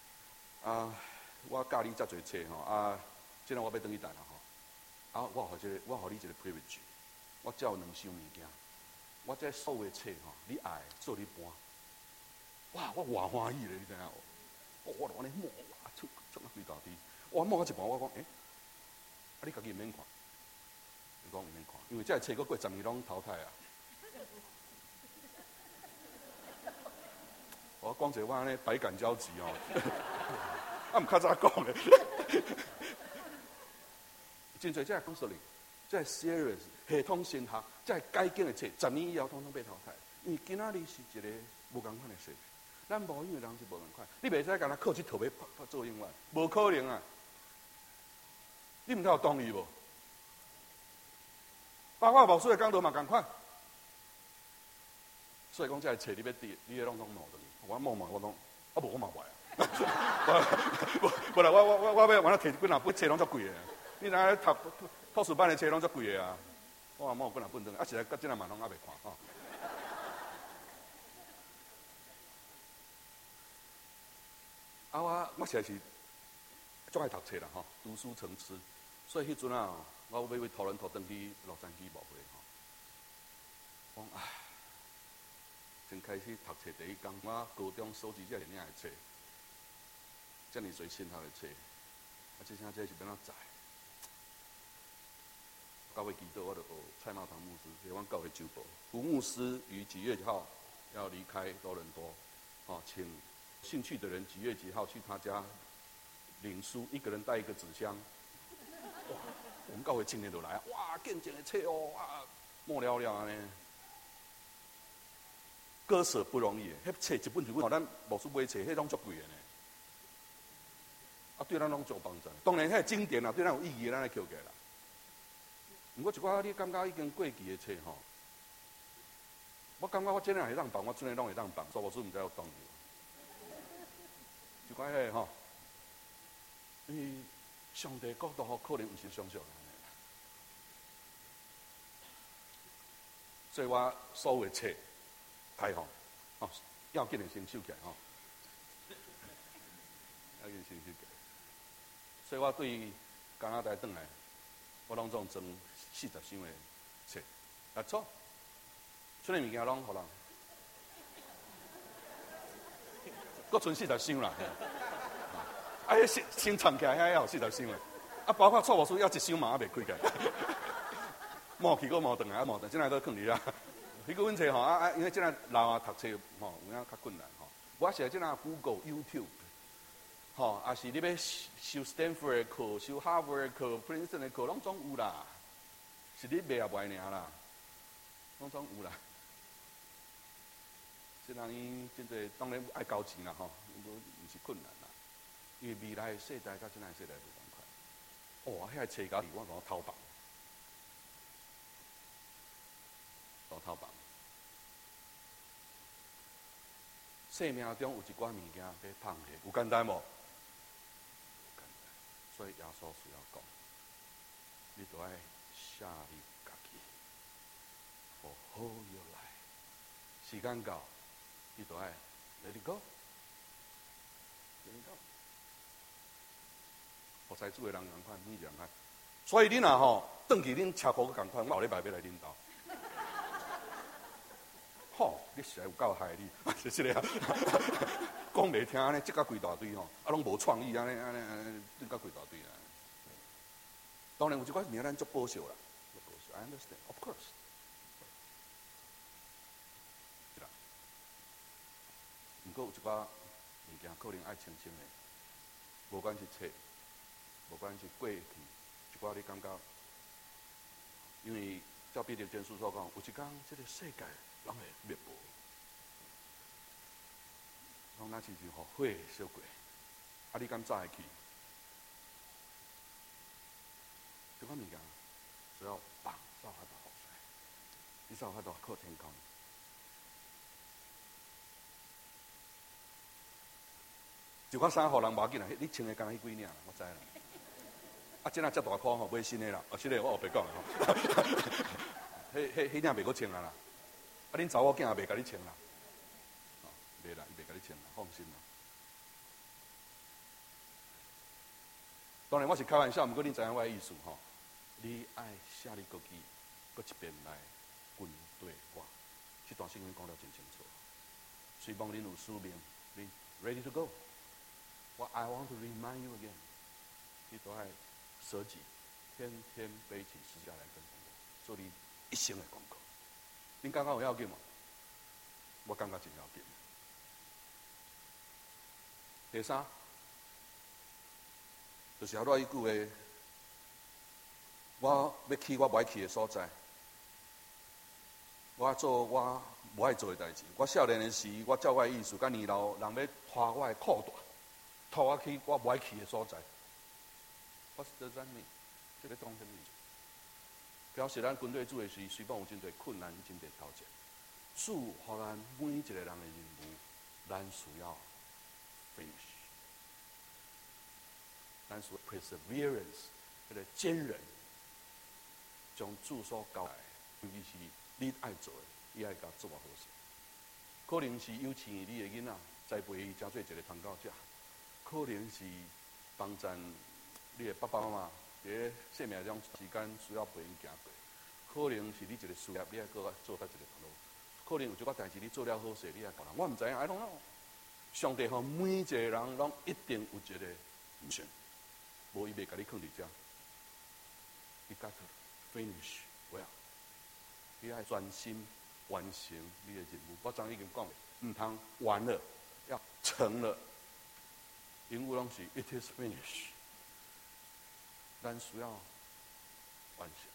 我教你遮侪册吼，即个我要转去台南吼，我互你一个 privilege， 我只有2箱物件，我这所有的册吼，你爱做你搬，哇，我偌欢喜咧，你知影无？我安尼摸，哇，出啊规大滴，我摸到一半，我讲你家己毋免看，伊讲毋免看，因为这册佫过10年拢淘汰啊。我讲者我安尼百感交集毋较早讲的，真侪这 counseling， 这 serious 系统性学，这改进的册，10年以后统统被淘汰。因为今仔日是一个无共款的世界，咱无英语人是无共款，你袂使干那靠这头要做英文，无可能啊！你毋知有同意无？包括牧师的讲道嘛共款，所以讲这册你要滴，你要拢摸的，我摸我拢，无我嘛袂啊。无啦，我要往那摕几若本册拢足贵的，你若读图书班的册拢足贵的啊！我摸几若本转，实在到即嘛拢还袂看吼。我实在是足爱读册啦吼，读书成痴，所以迄阵我要为讨论讨转去洛杉矶牧会吼，讲真开始读册第一天，我高中收集遮尔领的册。遮尔侪新学的册，这是要怎知？教会祈祷，我就学蔡茂堂牧师，写阮教会周报。胡牧师于几月几号要离开多伦多？请兴趣的人几月几号去他家领书，一个人带一个纸箱。哇！ 我们教会青年就来啊，哇，见证的册哦，啊，末了了安尼。割舍不容易，迄册一本一本，咱无事买册，迄拢足贵的呢。啊，对咱拢足有帮助。当然，迄经典啊，对咱有意义，咱来捡起来啦。不过一寡你感觉已经过期的册吼，我感觉我真诶会当放，我真诶拢会当放，所以无事毋知有当着。就讲迄吼，因为上帝国度吼，可能毋是想象安尼啦。所以我所有的册开放，哦，要紧的先收起来吼，要紧先收起来。所以我对加拿大转来，我拢总装40箱的册，啊错，出的物件拢互人，搁剩40箱啦。啊，迄先藏起来，遐有40箱的，啊，包括错误书要1箱嘛，还袂开起来，摸去搁摸转来，啊摸转，即下都放伫遐。迄个阮册吼因为即下老啊读册吼有影较困难吼。我是即下 Google、YouTube， 吼，也是你要修 Stanford 的课、修 Harvard 的课、Princeton 的课，拢总有啦。是你买也买尔啦，拢总有啦。即人伊真侪当然爱交钱啦吼，毋是困难啦。因为未来的世代甲即下的世代无同款。哦，遐册交我讲偷放，偷放。生命中有一寡物件要放下，有简单无？简单。所以耶稣需要讲，你都爱写你家己，for whole your life。时间到，你都爱 let it go，let it go。学师主的人共款，你就共款。所以你若吼，转去恁车库共款，我后礼拜要来恁兜。吼，你实在有够害你，是这个啊，讲袂听安尼，即甲规大堆吼，啊，拢无创意安尼，即甲规大堆啊。当然有一寡物件咱足保守啦，足保守 ，I understand, of course。是啦，毋过有一寡物件可能爱清清的，无管是册，无管是过去，一寡你感觉，因为照彼得前书所讲，有一天即个世界。拢会灭亡，拢那亲像互火烧过，啊！你敢早会去？这款物件，只要放，才有法度好势，你才有法度靠天空。就我衫互人无要紧啦，你穿的敢若迄几领，我知啦。啊，这若遮大箍吼，买新的啦，这个我后白讲的吼。迄领袂搁穿啊啦。啊！恁查某囝也袂甲你穿啦，袂啦，伊袂甲你穿啦，放心啦。当然我是开玩笑，毋过恁知影我的意思吼。你爱写你国语，搁一边来军队话，这段圣经讲得真清楚。希望恁有使命，恁 ready to go。我 I want to remind you again， 你都爱舍己，天天背起十字架来跟我，做你一生的功课。恁感觉有要紧吗？我感觉真要紧。第三，就是后头伊句话，我要去我无爱去的所在，我做我无爱做的代志。我少年的时，我照我的意思，甲年老人要拖我的裤带，拖我去我无爱去的所在。What does that mean？ 这个讲什么意思？表示咱军队做的时，虽然有真侪困难、真侪挑战，主互咱每一个人的任务，咱需要 finish， 咱需要 perseverance， 迄个坚韧，将主所交代，尤其是你爱做的，你爱甲做好势。可能是有钱你的囡仔，栽培伊成做一个传教者；可能是帮助你的爸爸妈妈。伫生命中时间需要陪因行过，可能是你一个事业，你爱搁做到一个段落；可能有一寡代志你做了好势，你爱教人。我毋知影 ，I don't know。上帝互每一个人拢一定有一个mission，无伊袂甲你放伫遮。你 got to finish well， 你爱专心完成你的任务。我昨已经讲，毋通完了，要成了。英语拢是 It is finished。咱需要完成。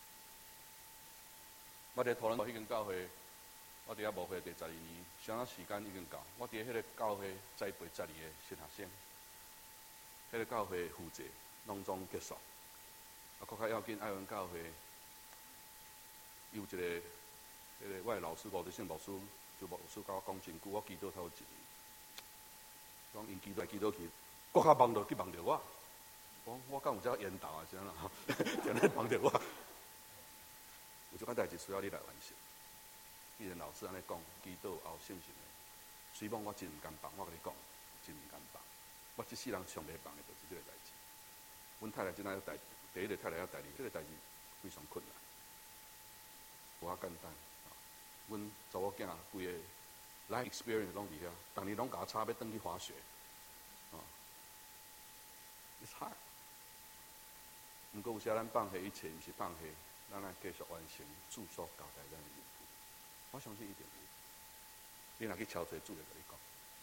我伫土伦迄间教会，我伫遐牧会第12年，相当时间已经到。我伫迄个教会栽培12个新学生，迄个教会负责拢总结束。更较要紧，爱文教会有一个，我的老师吴德胜牧师，就牧师甲我讲真久，我祈祷超过1年。讲因祈祷来祈祷去，更较忙着去忙着我。我敢有遮缘投啊？是安怎？定咧忙着我。有即款代志需要你来完成。既然老师安尼讲，祈祷后信心的，虽望我真毋甘放，我甲你讲，真毋甘放。我即世人上袂放的，就是即个代志。阮太太即摆有代志，第一个太太要代志，即个代志非常困难，无遐简单。阮查某囝规个 life experience 拢伫遐，逐年拢甲我吵要转去滑雪。It's hard。毋过有时咱放下一切，毋是放下。咱来继续完成主所交代咱的任务，我相信一定有。你若去敲做主，会甲你讲，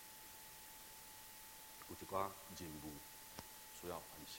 有一寡任务需要完成。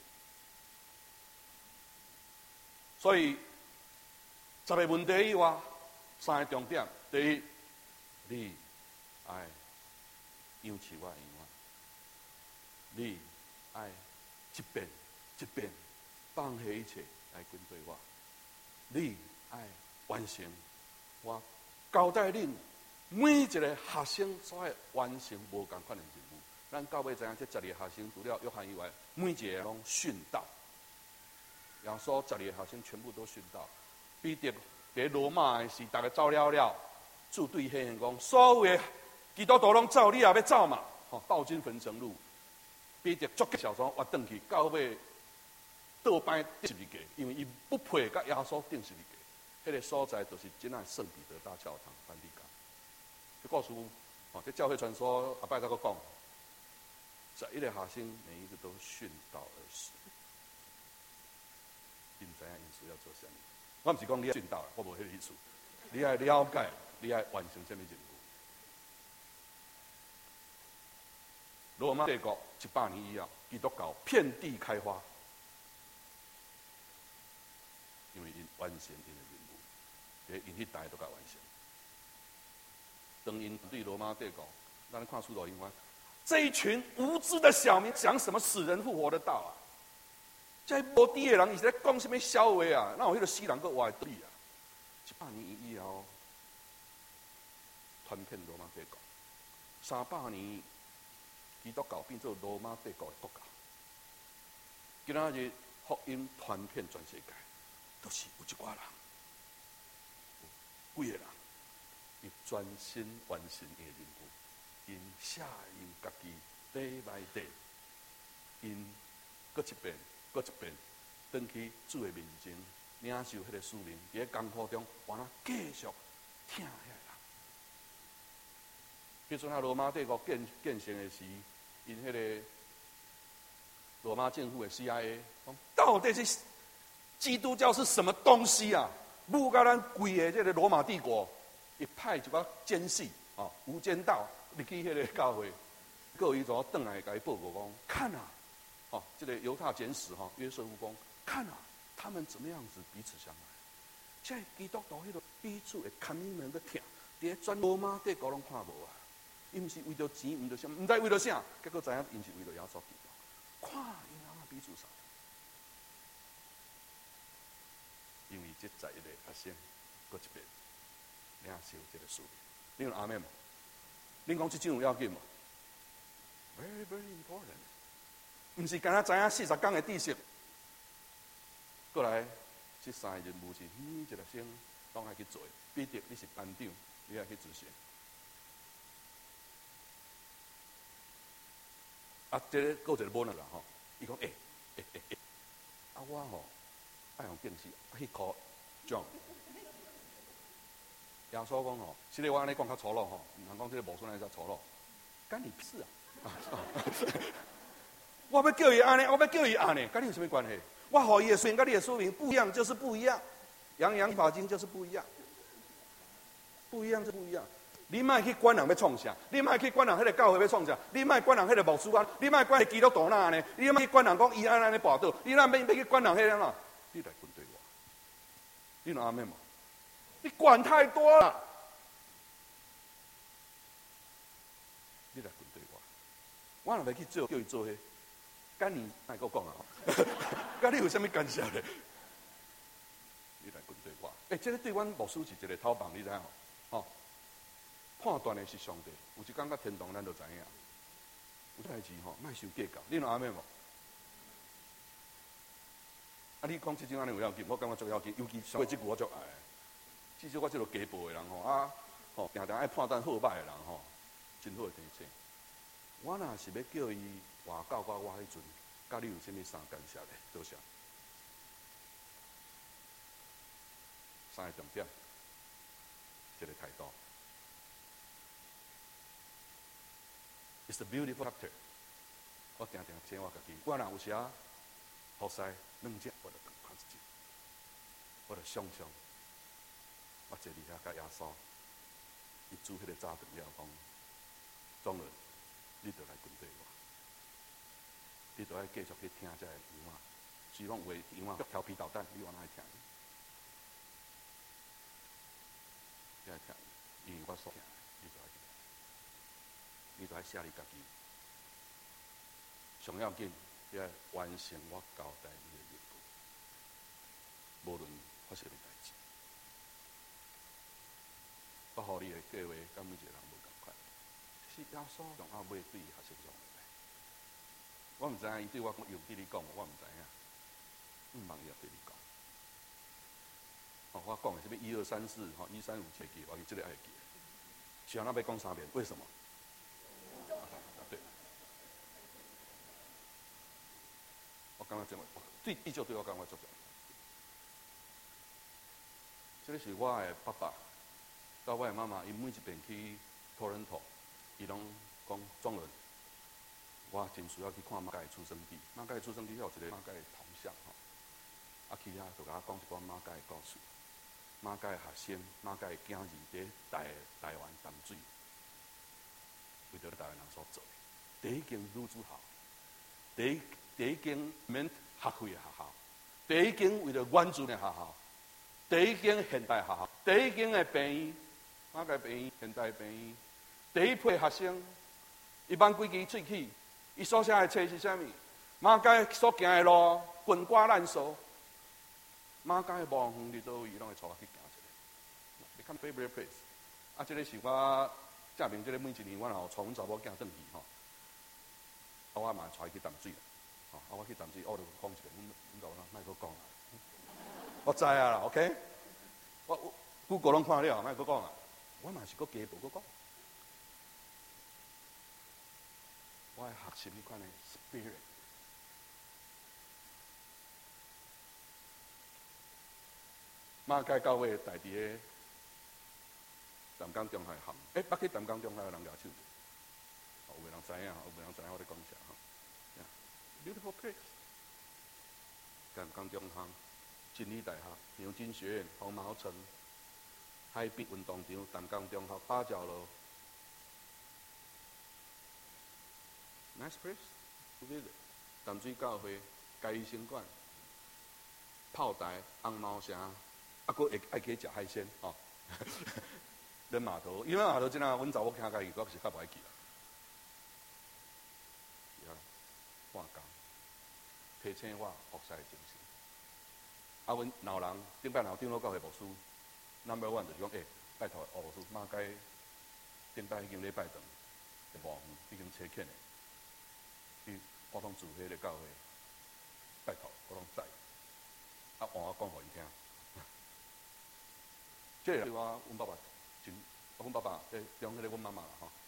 所以10个问题以外，3个重点：第一，你爱养起我的愿望；你爱一遍一遍放下一切来跟对我。你爱完成我交代恁每一个学生所爱完成无共款的任务。咱到尾知影，这12个学生除了约翰以外，每一个拢殉道。耶稣12个学生全部都殉道。彼得在罗马的时，大家走了，主对迄人讲：所有的基督徒拢走，你也要走嘛？暴君焚城路。彼得足个小庄活转去，到尾。倒摆12个，因为伊不配甲耶稣顶12个。迄个所在就是真爱圣彼得大教堂梵蒂冈。这故事，这教会传说阿伯才佫讲，11个学生每一个都殉道而死。因知影因需要做啥物？我毋是讲你要殉道，我无迄个意思。你爱了解，你爱完成什么任务？罗马帝国100年以后，基督教遍地开花。因为因完成因的任务，因迄代都甲完成。当因对罗马帝国，咱看书罗英文，这一群无知的小民讲什么死人复活的道啊？这无知的人，伊是在讲什么笑话啊？那有迄个死人搁活对啊？100年以后，传遍罗马帝国，300年，基督教变做罗马帝国的国家。今仔日福音传遍全世界。都是有一寡人，有几个人，伊专心完成伊的任务，因写因家己day by day，因搁一遍，转去主的面前，领受迄个使命，伫咧艰苦中，完了继续听遐个人。比如说，罗马帝国建成的时，因迄个罗马政府的 CIA 讲，到底是。基督教是什么东西啊？不甲咱规个这个罗马帝国，一派一寡奸细啊，无间道入去迄个教会，各有一种转来甲伊报告讲，看啊，哦，这个犹太简史哈，约瑟夫讲，看啊，他们怎么样子彼此相爱。现在基督徒迄个彼此的看你们个听，伫咧全罗马帝国拢看无啊，伊毋是为着钱，毋着啥，毋知为着啥，结果知影因是为着耶稣基督，看因阿彼此相爱。因为这11个学生，搁一遍领受这个使命。恁有阿妹吗？恁讲这种有要紧吗 ？Very very important。毋是干那知影40天的知识，过来这3个任务是每一个学生拢爱去做。彼得你是班长，你爱去执行。啊，这个搁一个无能啦吼，伊讲啊我吼。爱用电视，迄颗奖。耶稣讲吼，即个我安尼讲较粗鲁吼，人讲即个无算安尼才粗鲁，干你屁事啊！我要叫伊安尼，我要叫伊安尼，跟你有什么关系？我好伊的使命跟你的使命不一样，就是不一样。洋洋法经就是不一样，不一样就不一样。你莫去管人要创啥，你莫去管人迄个教会要创啥，你莫管人迄个牧师啊，你莫管基督徒哪安尼，你莫去管人讲伊安尼跋倒，你莫去管人迄个哪。你来跟对我， 你有阿妹吗？你管太多了。你来滚对我，我若要去做，叫伊做迄，干你哪个讲啊？甲你有啥物干涉咧？你来滚对我，这个对阮牧师是一个头棒，你知影吼？判断的是上帝，有一天到天堂，咱就知影。有代志吼，莫受计较。你有阿妹无？啊，你讲即种安尼有要紧，我感觉最要紧，尤其上过即句我足爱。至少我即个家暴的人吼，定定爱判断好歹的人吼，真好提醒。我若是要叫伊话教我迄阵，甲你有啥物三干涉咧？多少？三个重点，一个态度。It's a beautiful chapter。我定定请我家己，我若有时啊，好势软只，我就更看一集，我就想象，我坐伫遐甲耶稣，伊煮迄个早饭了，讲，总论，你就来跟对我，你就爱继续去听这个羊啊，虽然有诶羊啊调皮捣蛋，你往哪爱听？你爱听，因为我所听，你就爱听，你就爱写你家己。上要紧，要完成我交代你的任务，无论发生咩代志，我互你的计划，甲每一个人无共款。是耶稣从后尾对学生讲的，我毋知影伊对我用对你讲，我毋知影，毋茫伊也对你讲。我讲的什么1、2、3、4，1、3、5会记，我这个爱记。想那要讲3遍，为什么？感觉这么对，就对我感觉足重要。这个是我的爸爸，甲我的妈妈，因每一遍去托人头，伊拢讲总论，我真需要去看马家的出生地。马家的出生地有一个马家的铜像吼，啊去遐就甲我讲一段马家的故事。马家的学生，马家的囝儿伫台湾淡水，为着台湾人所做的，第一间女子校，第一间免学费的学校，第一间为了原住的学校，第一间现代学校，第一间的病院，马家病院、现代病院，第一批学生，一班几支喙齿，伊所写的册是啥物？马家所行的路，滚瓜烂熟。马家的望远伫倒位，伊拢会带我去行一个。你看 favorite place， 啊，这个是我证明，这个每一年我若带阮查某囝转去吼，啊，我嘛带伊去淡水。啊！我去淡水，我就讲一个，阮老人莫阁讲啦。我知啊啦 ，OK。我Google拢看了，莫阁讲啦。我嘛是阁加无阁讲。我爱学习迄款的 spirit。马街教会在地的淡江中海巷，捌去淡江中海的人举手。有个人知影，有个人知影我咧讲啥吼。Beautiful place， 淡江中巷、真理大学、牛津学院、红毛城、海滨运动场、淡江中学、八角楼 ，nice place， 有visit。淡水教会、嘉义生馆、炮台、红毛城，啊，佫会爱去食海鲜吼。人码头，因为码头即阵，阮查某囝家己，我是较无爱去啦。半工。提醒我服侍的精神。啊，阮老人顶摆老长老教会牧师 ，No.1 就是讲，拜托牧师，马街顶摆已经礼拜堂，望远已经车欠的，去我拢住迄个教会，拜托我拢知，啊，换我讲互伊听。这个对我，阮爸爸真，阮爸爸中迄个阮妈妈啦吼，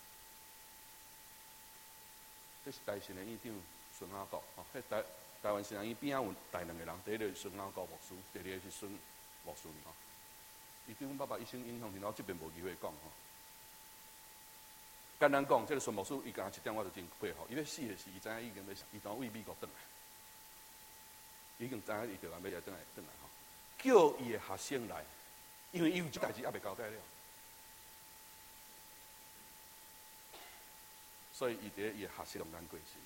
这是大神的院长孙阿国吼，迄台湾新人院边仔有大两个人，第一个是孙阿国牧师，第二个是孙牧师吼。伊对阮爸爸一生影响真大，这边无机会讲吼。简单讲，这个孙牧师伊讲一点我就真佩服，因为死的是伊知影已经要，伊当为美国转来，已经知影伊就要转来吼，叫伊的学生来，因为伊有这代志还未交代了，所以伊伫伊的学习中间过身。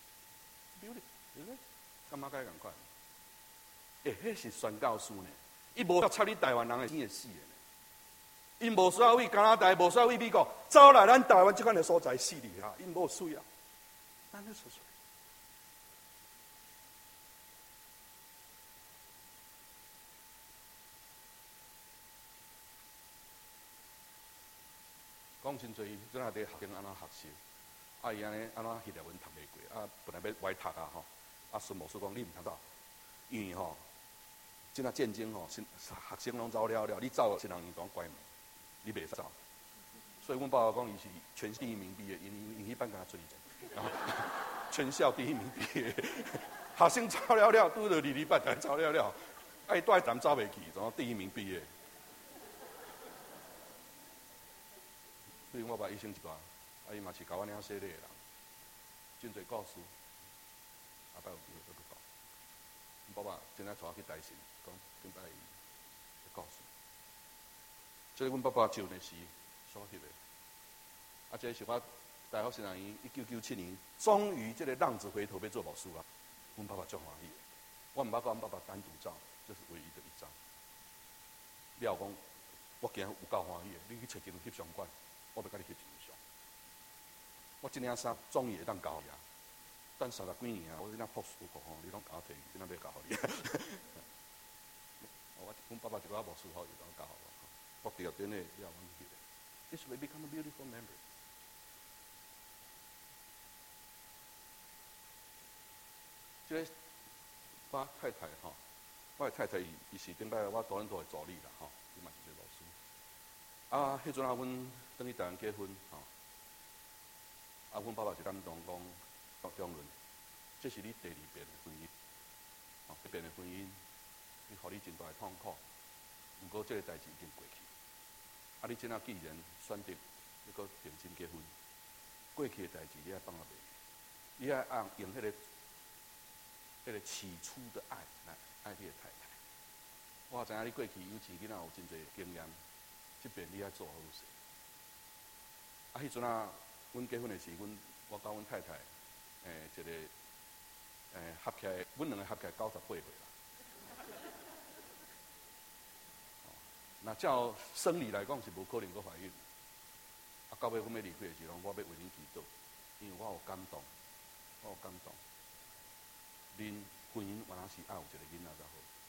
对不对？甲马街共款，迄是宣教师呢。 伊无插你台湾人的生会死的。因无需要为加拿大，无需要为美国，走来咱台湾这款的所在死哩哈，因无需要，咱就说出来。讲真侪，阵下伫学经安怎学习，伊安尼安怎迄条文读袂过，本来要歪读啊吼，孙牧师讲你毋通走，因为吼，即下战争吼，学生拢走了，你走新人院当关门。你袂使走，所以阮爸爸讲，伊是全第一名毕业，因迄班甲他追证，全校第一名毕业，学生走了，拄着2礼拜才走了，伊带站走袂去，然后第一名毕业。所以我爸医生一大，伊嘛是教我领洗礼的人，真侪故事，后摆有机会再去讲。阮爸爸真爱带我去台神，讲顶摆的故事。这个阮爸爸就的是所翕的，这是我大学新人院1997年，终于这个浪子回头要做牧师啊！阮爸爸足欢喜的，我毋捌甲阮爸爸单独照，这是唯一的一张。了讲，我今日有够欢喜的，你去找一张翕相馆，我要甲你翕一张相。我这领衫终于会当交你啊！等30几年啊，我这领朴素裤吼，你拢交摕，今仔要交互你。阮爸爸一个牧师好，就当交互我。我第二点呢，要忘记了。This will become a beautiful memory。这个我太太吼，我的太太伊是顶摆我多伦多的助理啦吼，伊嘛是一个老师。迄阵阮等于台湾结婚吼，阮爸爸就感动讲，中伦，这是你第2遍的婚姻，第1遍的婚姻，伊互你真大的痛苦，不过这个代志已经过去。你即仔既然选择要搁认真结婚，过去的代志你爱放落袂，你爱用迄个起初的爱来爱你的太太。我知影你过去有钱囡仔有真侪经验，即边你爱做好势。迄阵阮结婚的时，我甲阮太太，一个合起来，阮2个合起来98岁啦。那照生理来讲是无可能搁怀孕，到尾阮要离开的时候，我要为恁祈祷，因为我有感动，恁婚姻原来是爱有一个囡仔才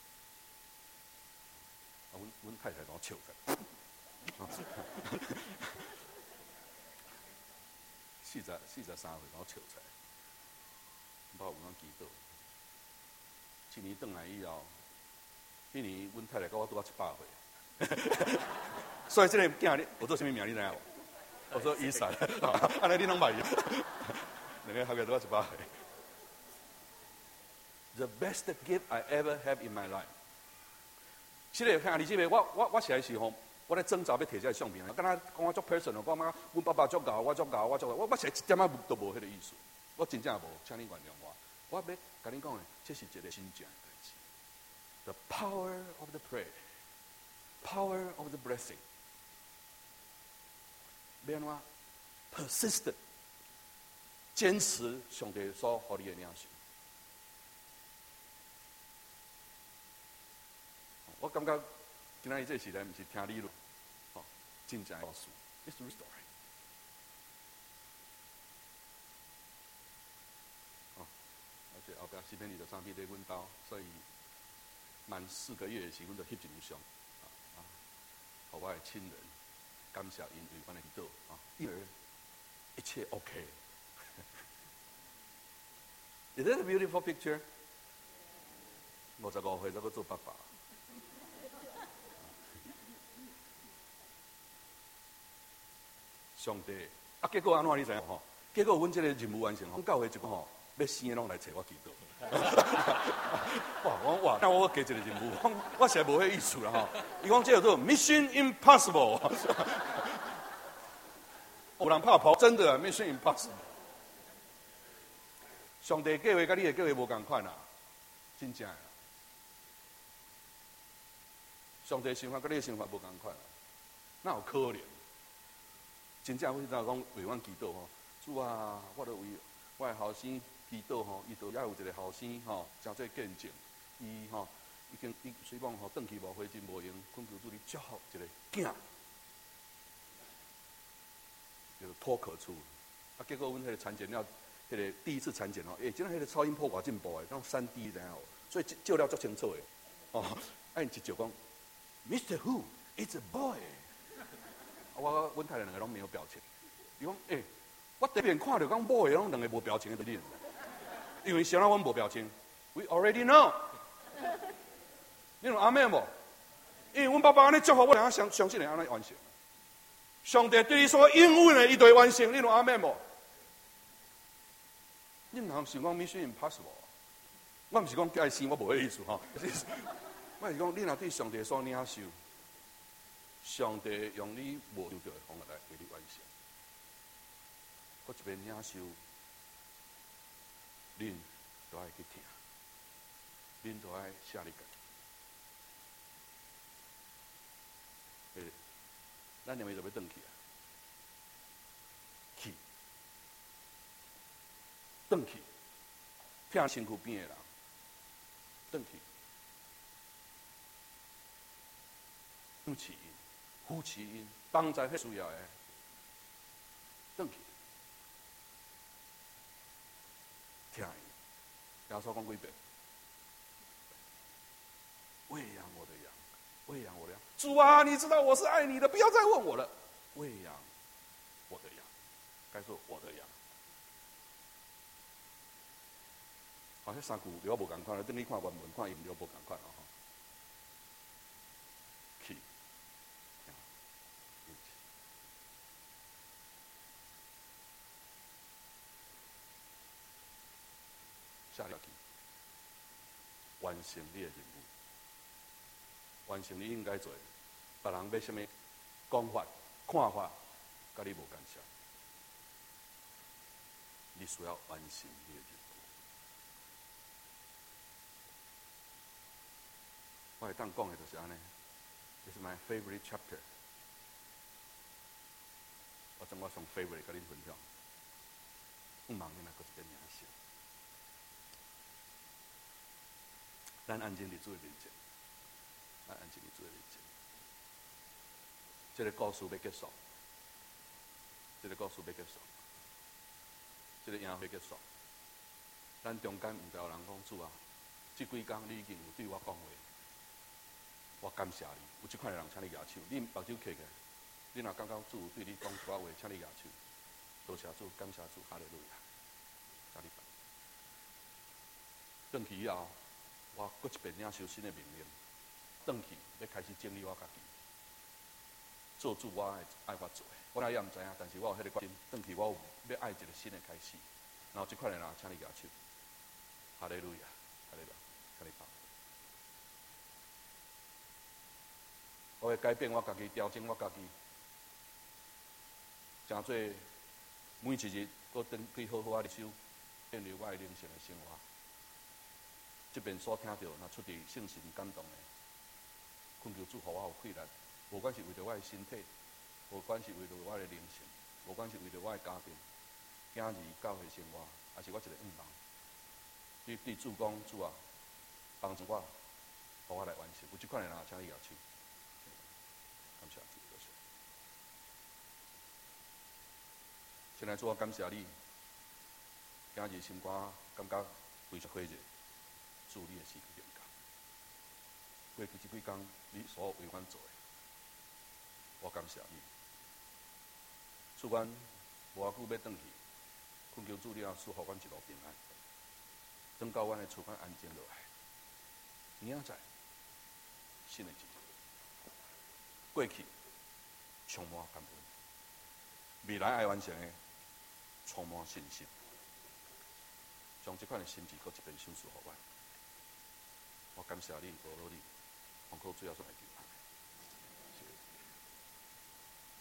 好。阮太太都笑在，43岁都笑出来，我有当祈祷。1年转来以后，迄年阮太太甲我拄啊100岁。所以这个囝，我做什么名你知影无？我说伊莎，安尼你拢捌伊，2个合起来都要100岁。The best gift I ever have in my life。这个看你这个，我起来是吼，我咧挣扎要摕这个相片，敢若讲我足 personal， 讲嘛，阮爸爸足教，我起来一点仔都无迄个意思，我真正无，请你原谅我。我要甲你讲的，这是一个真正的代志。The power of the prayer。Power of the blessing， 要安怎 persistent， 坚持上帝所予你的领受。我感觉今仔日这时代毋是听理论，真正的故事 ，It's true story。而且后壁视频23批在阮兜，所以满4个月的时，阮就翕一张相。和我的亲人，感谢因为阮的祈祷因而一切 OK。Is that a beautiful picture？ 55岁才搁做爸爸。上帝结果安怎你知影吼？结果阮这个任务完成，阮教会就讲吼，要生的拢来找我祈祷。哇！那我加一个任务，我实在无迄意思啦吼。伊讲这叫做 Mission Impossible， 有人拍跑，真的 Mission Impossible。上帝计划甲你的计划无共款啦，真正的。上帝想法甲你的想法无共款啦，哪有可能？真正我讲为阮祈祷吼，主啊，我著为我的后生祈祷吼，伊都也有一个后生吼，真做见证，伊吼已经随望吼，转去无回真无用，困求主你祝福一个囝，就是脱壳出。啊，结果阮迄个产检了，迄个第一次产检哦，真系迄个超音波偌进步诶，那种3D 然后，所以照了足清楚诶。哦，啊，因一照讲 ，Mr. Who is a boy。阮太太两个拢没有表情。伊讲，我第一遍看到讲 boy， 拢两个无表情诶人，因为谁让阮无表情 ？We already know。你有阿妹无？因为阮爸爸安尼祝福我，两相信会安尼完成。上帝对你所应允的，伊就会完成。你有阿妹无？你唔通想讲 Mission Impossible？ 我唔是讲爱生，我无迄意思吼。我是讲，你若对上帝所领受，上帝用你无想到的方法来为你完成。我一边领受，恁都爱去听，恁都爱写你家己。咱两位就要转去啊，去，转去，听身躯边的人，转去，夫妻音，夫妻音，帮在迄需要的，转去，听伊，耶稣讲几遍，喂养我的羊，喂养我的羊。主啊，你知道我是爱你的，不要再问我了。喂养我的羊，该说我的羊。好像三句了无共款了，等你看原文看音了无共款了吼。去，下了去，完成你的任务。完成你应该做的，别人要什么讲法、看法，甲你无干涉。你需要完成你的任务。我会当讲的就是安尼 ，This is my favorite chapter。我将我上 favorite 甲恁分享，毋茫恁来搁一遍领受。咱安静伫主的面前。安静地做认真。这个故事要结束，这个故事要结束，这个营会结束。咱中间毋知有人讲主啊，这几工你已经有对我讲话，我感谢你。有这款的人，请你举手。你目睭闭起来，你若感觉主有对你讲出话，请你举手。多谢主，感谢主，哈利路亚。加你。转去以后，我搁一遍领受新的命令。转去要开始整理我家己，做主我爱我做的。我也毋知影，但是我有迄个决心。转去我有要爱一个新的开始。然后这款的人，请你举手。哈利路亚，哈利路亚，哈利路亚。我会改变我家己，调整我家己，诚做每一日搁转去好好啊入手，建立我的灵性的生活。这边所听到，若出自圣神感动的。恳求主，互我有气力，无管是为着我的身体，无管是为着我的灵性，无管是为着我的家庭、囝儿、教会生活，还是我一个愿望。你对主讲，主啊，帮助我，互我来完成。有这款的人，请你举手。感谢主，多谢。现在主，我感谢你，囝儿心肝感觉非常火热，主你的是变化。过去这几工，你所有为阮做的，我感谢你。主阮无偌久要转去，恳求主你啊，赐予阮一路平安，等到阮的厝阮安静落来。明仔载，新的一日，过去充满感恩，未来爱完成的充满信心，将这款的心志搁一遍享受互阮。我感谢你，无劳你。红口主要是来